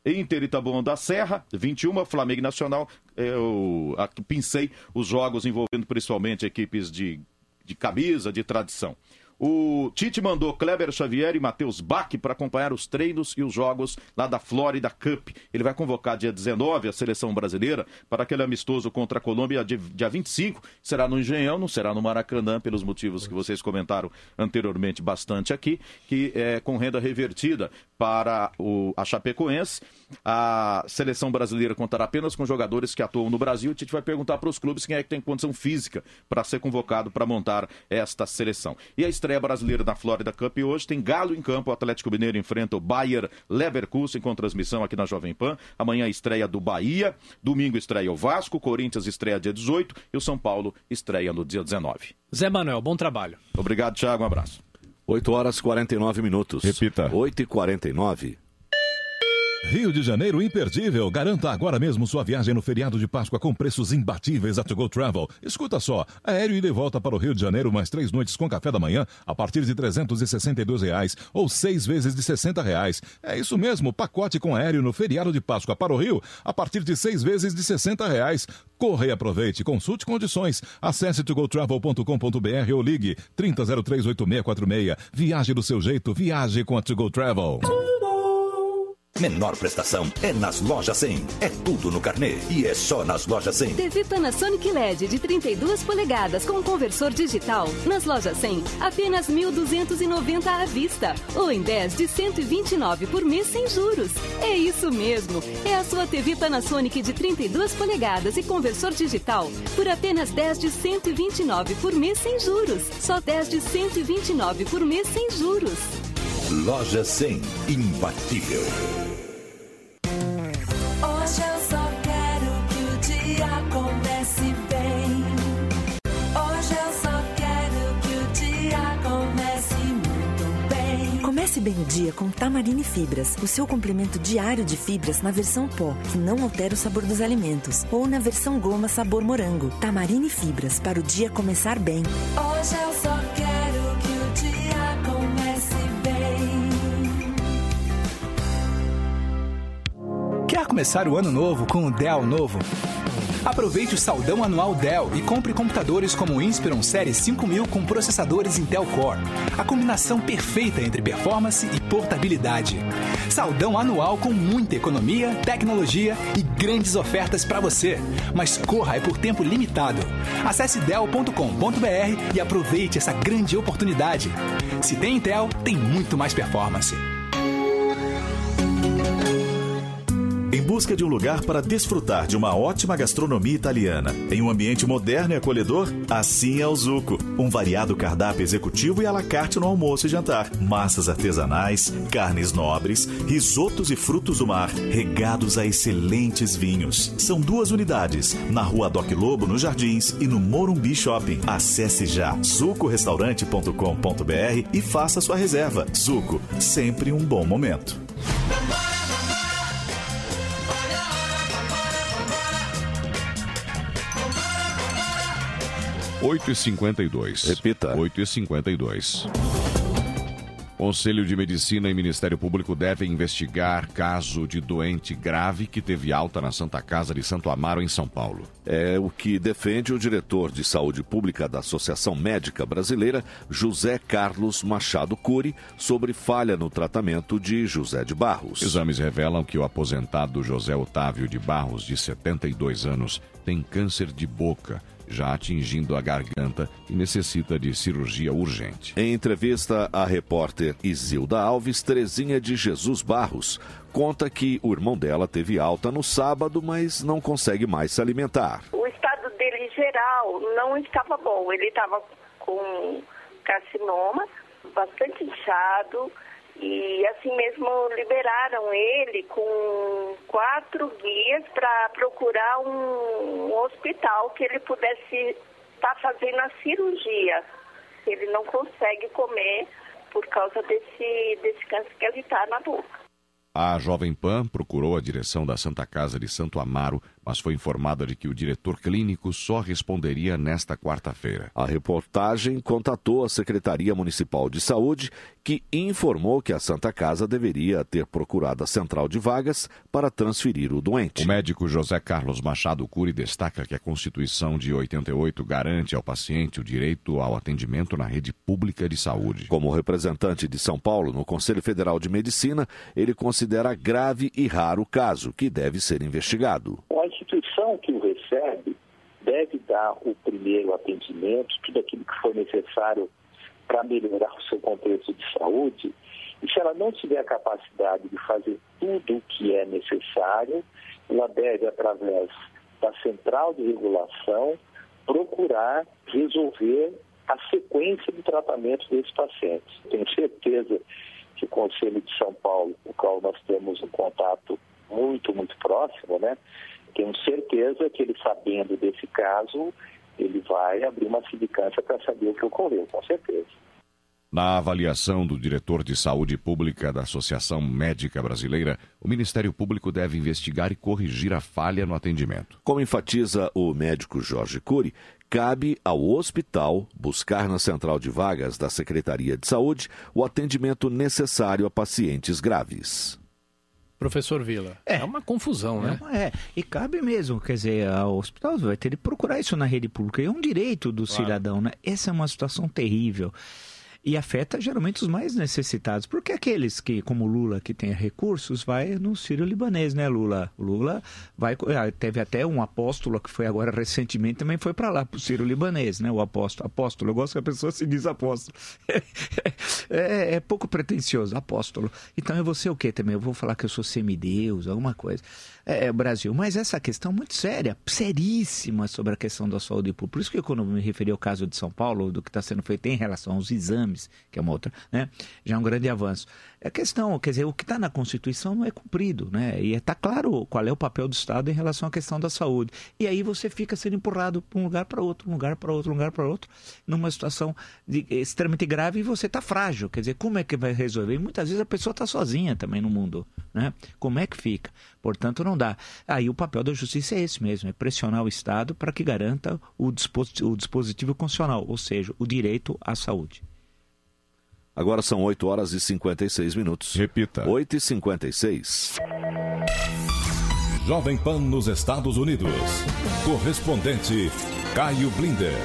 Inter e Taboão da Serra, 21, Flamengo e Nacional. Eu aqui pincei os jogos envolvendo principalmente equipes de camisa, de tradição. O Tite mandou Kleber Xavier e Matheus Bach para acompanhar os treinos e os jogos lá da Florida Cup. Ele vai convocar dia 19 a seleção brasileira para aquele amistoso contra a Colômbia dia 25. Será no Engenhão, não será no Maracanã, pelos motivos que vocês comentaram anteriormente bastante aqui, que é com renda revertida para a Chapecoense. A seleção brasileira contará apenas com jogadores que atuam no Brasil. O Tite vai perguntar para os clubes quem é que tem condição física para ser convocado para montar esta seleção. E a estreia brasileira na Florida Cup hoje tem Galo em campo. O Atlético Mineiro enfrenta o Bayer Leverkusen com transmissão aqui na Jovem Pan. Amanhã a estreia do Bahia. Domingo estreia o Vasco. Corinthians estreia dia 18 e o São Paulo estreia no dia 19. Zé Manuel, bom trabalho. Obrigado, Thiago. Um abraço. 8h49. Repita. 8h49. Rio de Janeiro imperdível. Garanta agora mesmo sua viagem no feriado de Páscoa com preços imbatíveis a To Go Travel. Escuta só, aéreo ida e volta para o Rio de Janeiro mais 3 noites com café da manhã a partir de R$362 ou 6 vezes de R$60. É isso mesmo, pacote com aéreo no feriado de Páscoa para o Rio a partir de 6 vezes de R$60. Corra e aproveite, consulte condições. Acesse togotravel.com.br ou ligue 30038646. Viaje do seu jeito, viaje com a To Go Travel. Menor prestação é nas Lojas 100. É tudo no carnê e é só nas Lojas 100. TV Panasonic LED de 32 polegadas com conversor digital. Nas Lojas 100, apenas 1.290 à vista. Ou em 10 de 129 por mês sem juros. É isso mesmo. É a sua TV Panasonic de 32 polegadas e conversor digital por apenas 10 de 129 por mês sem juros. Só 10 de 129 por mês sem juros. Loja 100, imbatível. Hoje eu só quero que o dia comece bem. Hoje eu só quero que o dia comece muito bem. Comece bem o dia com Tamarine Fibras, o seu complemento diário de fibras na versão pó, que não altera o sabor dos alimentos, ou na versão goma sabor morango. Tamarine Fibras, para o dia começar bem. Hoje eu só quero que o dia comece bem. Quer começar o ano novo com o Dell novo? Aproveite o saldão anual Dell e compre computadores como o Inspiron Série 5000 com processadores Intel Core. A combinação perfeita entre performance e portabilidade. Saldão anual com muita economia, tecnologia e grandes ofertas para você. Mas corra, é por tempo limitado. Acesse Dell.com.br e aproveite essa grande oportunidade. Se tem Intel, tem muito mais performance. Em busca de um lugar para desfrutar de uma ótima gastronomia italiana, em um ambiente moderno e acolhedor, assim é o Zuco. Um variado cardápio executivo e à la carte no almoço e jantar. Massas artesanais, carnes nobres, risotos e frutos do mar, regados a excelentes vinhos. São 2 unidades, na Rua Doc Lobo, nos Jardins, e no Morumbi Shopping. Acesse já zucorestaurante.com.br e faça sua reserva. Zuco, sempre um bom momento. 8h52. Repita. 8h52. Conselho de Medicina e Ministério Público devem investigar caso de doente grave que teve alta na Santa Casa de Santo Amaro, em São Paulo. É o que defende o diretor de Saúde Pública da Associação Médica Brasileira, José Carlos Machado Cury, sobre falha no tratamento de José de Barros. Exames revelam que o aposentado José Otávio de Barros, de 72 anos, tem câncer de boca, já atingindo a garganta e necessita de cirurgia urgente. Em entrevista à repórter Isilda Alves, Terezinha de Jesus Barros conta que o irmão dela teve alta no sábado, mas não consegue mais se alimentar. O estado dele em geral não estava bom. Ele estava com carcinoma, bastante inchado, e assim mesmo liberaram ele com 4 guias para procurar um hospital que ele pudesse estar fazendo a cirurgia. Ele não consegue comer por causa desse câncer que ele está na boca. A Jovem Pan procurou a direção da Santa Casa de Santo Amaro, mas foi informada de que o diretor clínico só responderia nesta quarta-feira. A reportagem contatou a Secretaria Municipal de Saúde, que informou que a Santa Casa deveria ter procurado a central de vagas para transferir o doente. O médico José Carlos Machado Cury destaca que a Constituição de 88 garante ao paciente o direito ao atendimento na rede pública de saúde. Como representante de São Paulo no Conselho Federal de Medicina, ele considera grave e raro o caso, que deve ser investigado. A instituição que o recebe deve dar o primeiro atendimento, tudo aquilo que for necessário para melhorar o seu contexto de saúde, e se ela não tiver a capacidade de fazer tudo o que é necessário, ela deve, através da central de regulação, procurar resolver a sequência de tratamento desse paciente. Tenho certeza que o Conselho de São Paulo, com o qual nós temos um contato muito, muito próximo, né? Tenho certeza que ele, sabendo desse caso, ele vai abrir uma sindicância para saber o que ocorreu, com certeza. Na avaliação do diretor de saúde pública da Associação Médica Brasileira, o Ministério Público deve investigar e corrigir a falha no atendimento. Como enfatiza o médico Jorge Cury, cabe ao hospital buscar na central de vagas da Secretaria de Saúde o atendimento necessário a pacientes graves. Professor Vila, é uma confusão, né? E cabe mesmo, quer dizer, o hospital vai ter de procurar isso na rede pública, é um direito do cidadão, né? Essa é uma situação terrível. E afeta geralmente os mais necessitados, porque aqueles que, como Lula, que tem recursos, vai no Sírio-Libanês, né, Lula? O Lula vai, teve até um apóstolo que foi agora recentemente, também foi para lá, para o Sírio-Libanês, né, o apóstolo. Eu gosto que a pessoa se diz apóstolo. É pouco pretensioso, apóstolo. Então eu vou ser o quê também? Eu vou falar que eu sou semideus, alguma coisa. Brasil, mas essa questão muito séria, seríssima sobre a questão da saúde pública. Por isso que quando me referi ao caso de São Paulo, do que está sendo feito em relação aos exames, que é uma outra, né? Já é um grande avanço. A questão, quer dizer, o que está na Constituição não é cumprido, né? E está claro qual é o papel do Estado em relação à questão da saúde. E aí você fica sendo empurrado para um lugar para outro, numa situação extremamente grave e você está frágil. Quer dizer, como é que vai resolver? E muitas vezes a pessoa está sozinha também no mundo, né? Como é que fica? Portanto, não dá. Aí o papel da justiça é esse mesmo, é pressionar o Estado para que garanta o dispositivo constitucional, ou seja, o direito à saúde. Agora são 8 horas e 56 minutos. Repita. 8h56. Jovem Pan nos Estados Unidos. Correspondente Caio Blinder.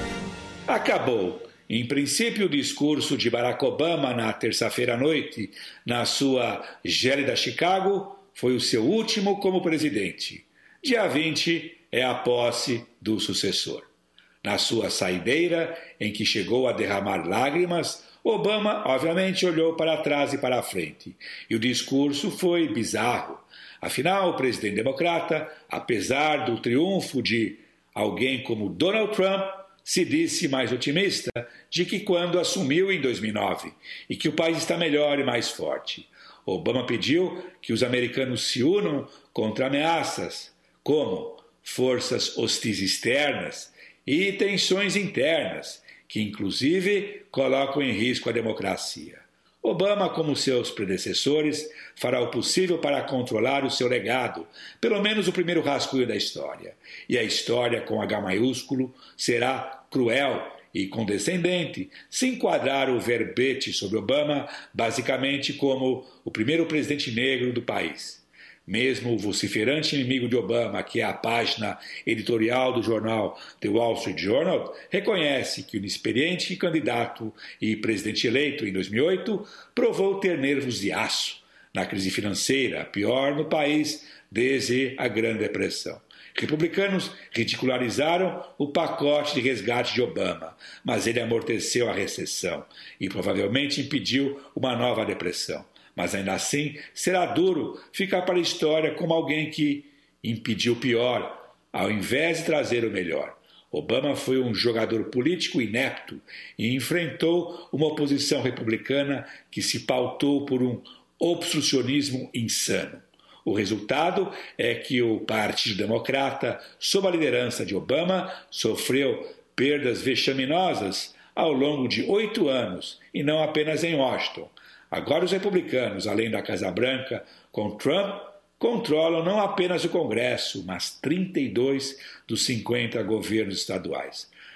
Acabou. Em princípio, o discurso de Barack Obama na terça-feira à noite, na sua gélida Chicago, foi o seu último como presidente. Dia 20 é a posse do sucessor. Na sua saideira, em que chegou a derramar lágrimas, Obama, obviamente, olhou para trás e para a frente. E o discurso foi bizarro. Afinal, o presidente democrata, apesar do triunfo de alguém como Donald Trump, se disse mais otimista de que quando assumiu em 2009 e que o país está melhor e mais forte. Obama pediu que os americanos se unam contra ameaças, como forças hostis externas e tensões internas, que inclusive colocam em risco a democracia. Obama, como seus predecessores, fará o possível para controlar o seu legado, pelo menos o primeiro rascunho da história. E a história, com H maiúsculo, será cruel e condescendente, se enquadrar o verbete sobre Obama basicamente como o primeiro presidente negro do país. Mesmo o vociferante inimigo de Obama, que é a página editorial do jornal The Wall Street Journal, reconhece que o inexperiente candidato e presidente eleito em 2008 provou ter nervos de aço na crise financeira, a pior no país desde a Grande Depressão. Republicanos ridicularizaram o pacote de resgate de Obama, mas ele amorteceu a recessão e provavelmente impediu uma nova depressão. Mas ainda assim, será duro ficar para a história como alguém que impediu o pior, ao invés de trazer o melhor. Obama foi um jogador político inepto e enfrentou uma oposição republicana que se pautou por um obstrucionismo insano. O resultado é que o Partido Democrata, sob a liderança de Obama, sofreu perdas vexaminosas ao longo de 8 anos, e não apenas em Washington. Agora os republicanos, além da Casa Branca, com Trump, controlam não apenas o Congresso, mas 32 dos 50 governos estaduais.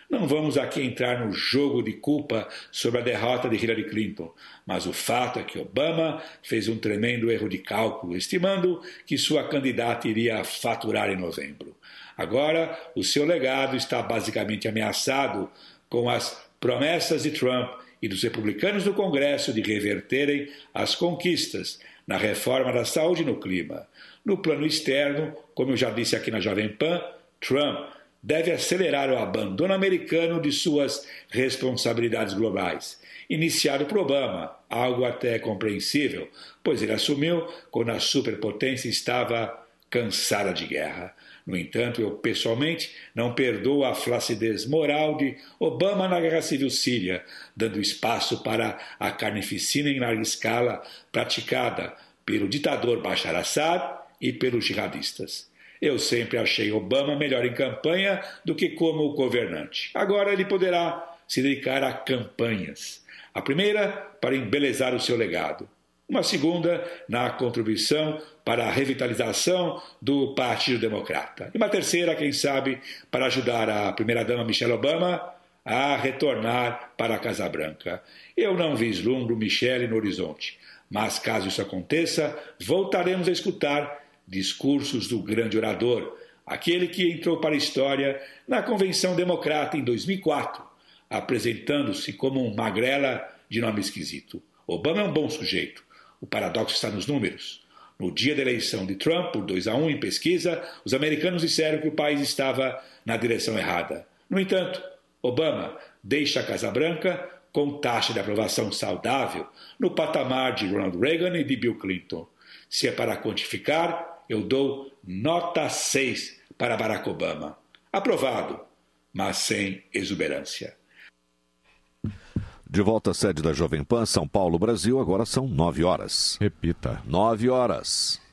Não vamos aqui entrar no jogo de culpa sobre a derrota de Hillary Clinton, mas o fato é que Obama fez um tremendo erro de cálculo, estimando que sua candidata iria faturar em novembro. Agora, o seu legado está basicamente ameaçado com as promessas de Trump e dos republicanos no Congresso de reverterem as conquistas na reforma da saúde e no clima. No plano externo, como eu já disse aqui na Jovem Pan, Trump deve acelerar o abandono americano de suas responsabilidades globais, iniciado por Obama, algo até compreensível, pois ele assumiu quando a superpotência estava cansada de guerra. No entanto, eu pessoalmente não perdoo a flacidez moral de Obama na Guerra Civil Síria, dando espaço para a carnificina em larga escala praticada pelo ditador Bashar Assad e pelos jihadistas. Eu sempre achei Obama melhor em campanha do que como governante. Agora ele poderá se dedicar a campanhas. A primeira, para embelezar o seu legado. Uma segunda, na contribuição para a revitalização do Partido Democrata. E uma terceira, quem sabe, para ajudar a primeira-dama Michelle Obama a retornar para a Casa Branca. Eu não vislumbro Michelle no horizonte, mas caso isso aconteça, voltaremos a escutar discursos do grande orador, aquele que entrou para a história na Convenção Democrata em 2004, apresentando-se como um magrela de nome esquisito. Obama é um bom sujeito. O paradoxo está nos números. No dia da eleição de Trump, por 2-1 em pesquisa, os americanos disseram que o país estava na direção errada. No entanto, Obama deixa a Casa Branca com taxa de aprovação saudável no patamar de Ronald Reagan e de Bill Clinton. Se é para quantificar, eu dou nota 6 para Barack Obama. Aprovado, mas sem exuberância. De volta à sede da Jovem Pan, São Paulo, Brasil, agora são 9 horas. Repita. 9 horas.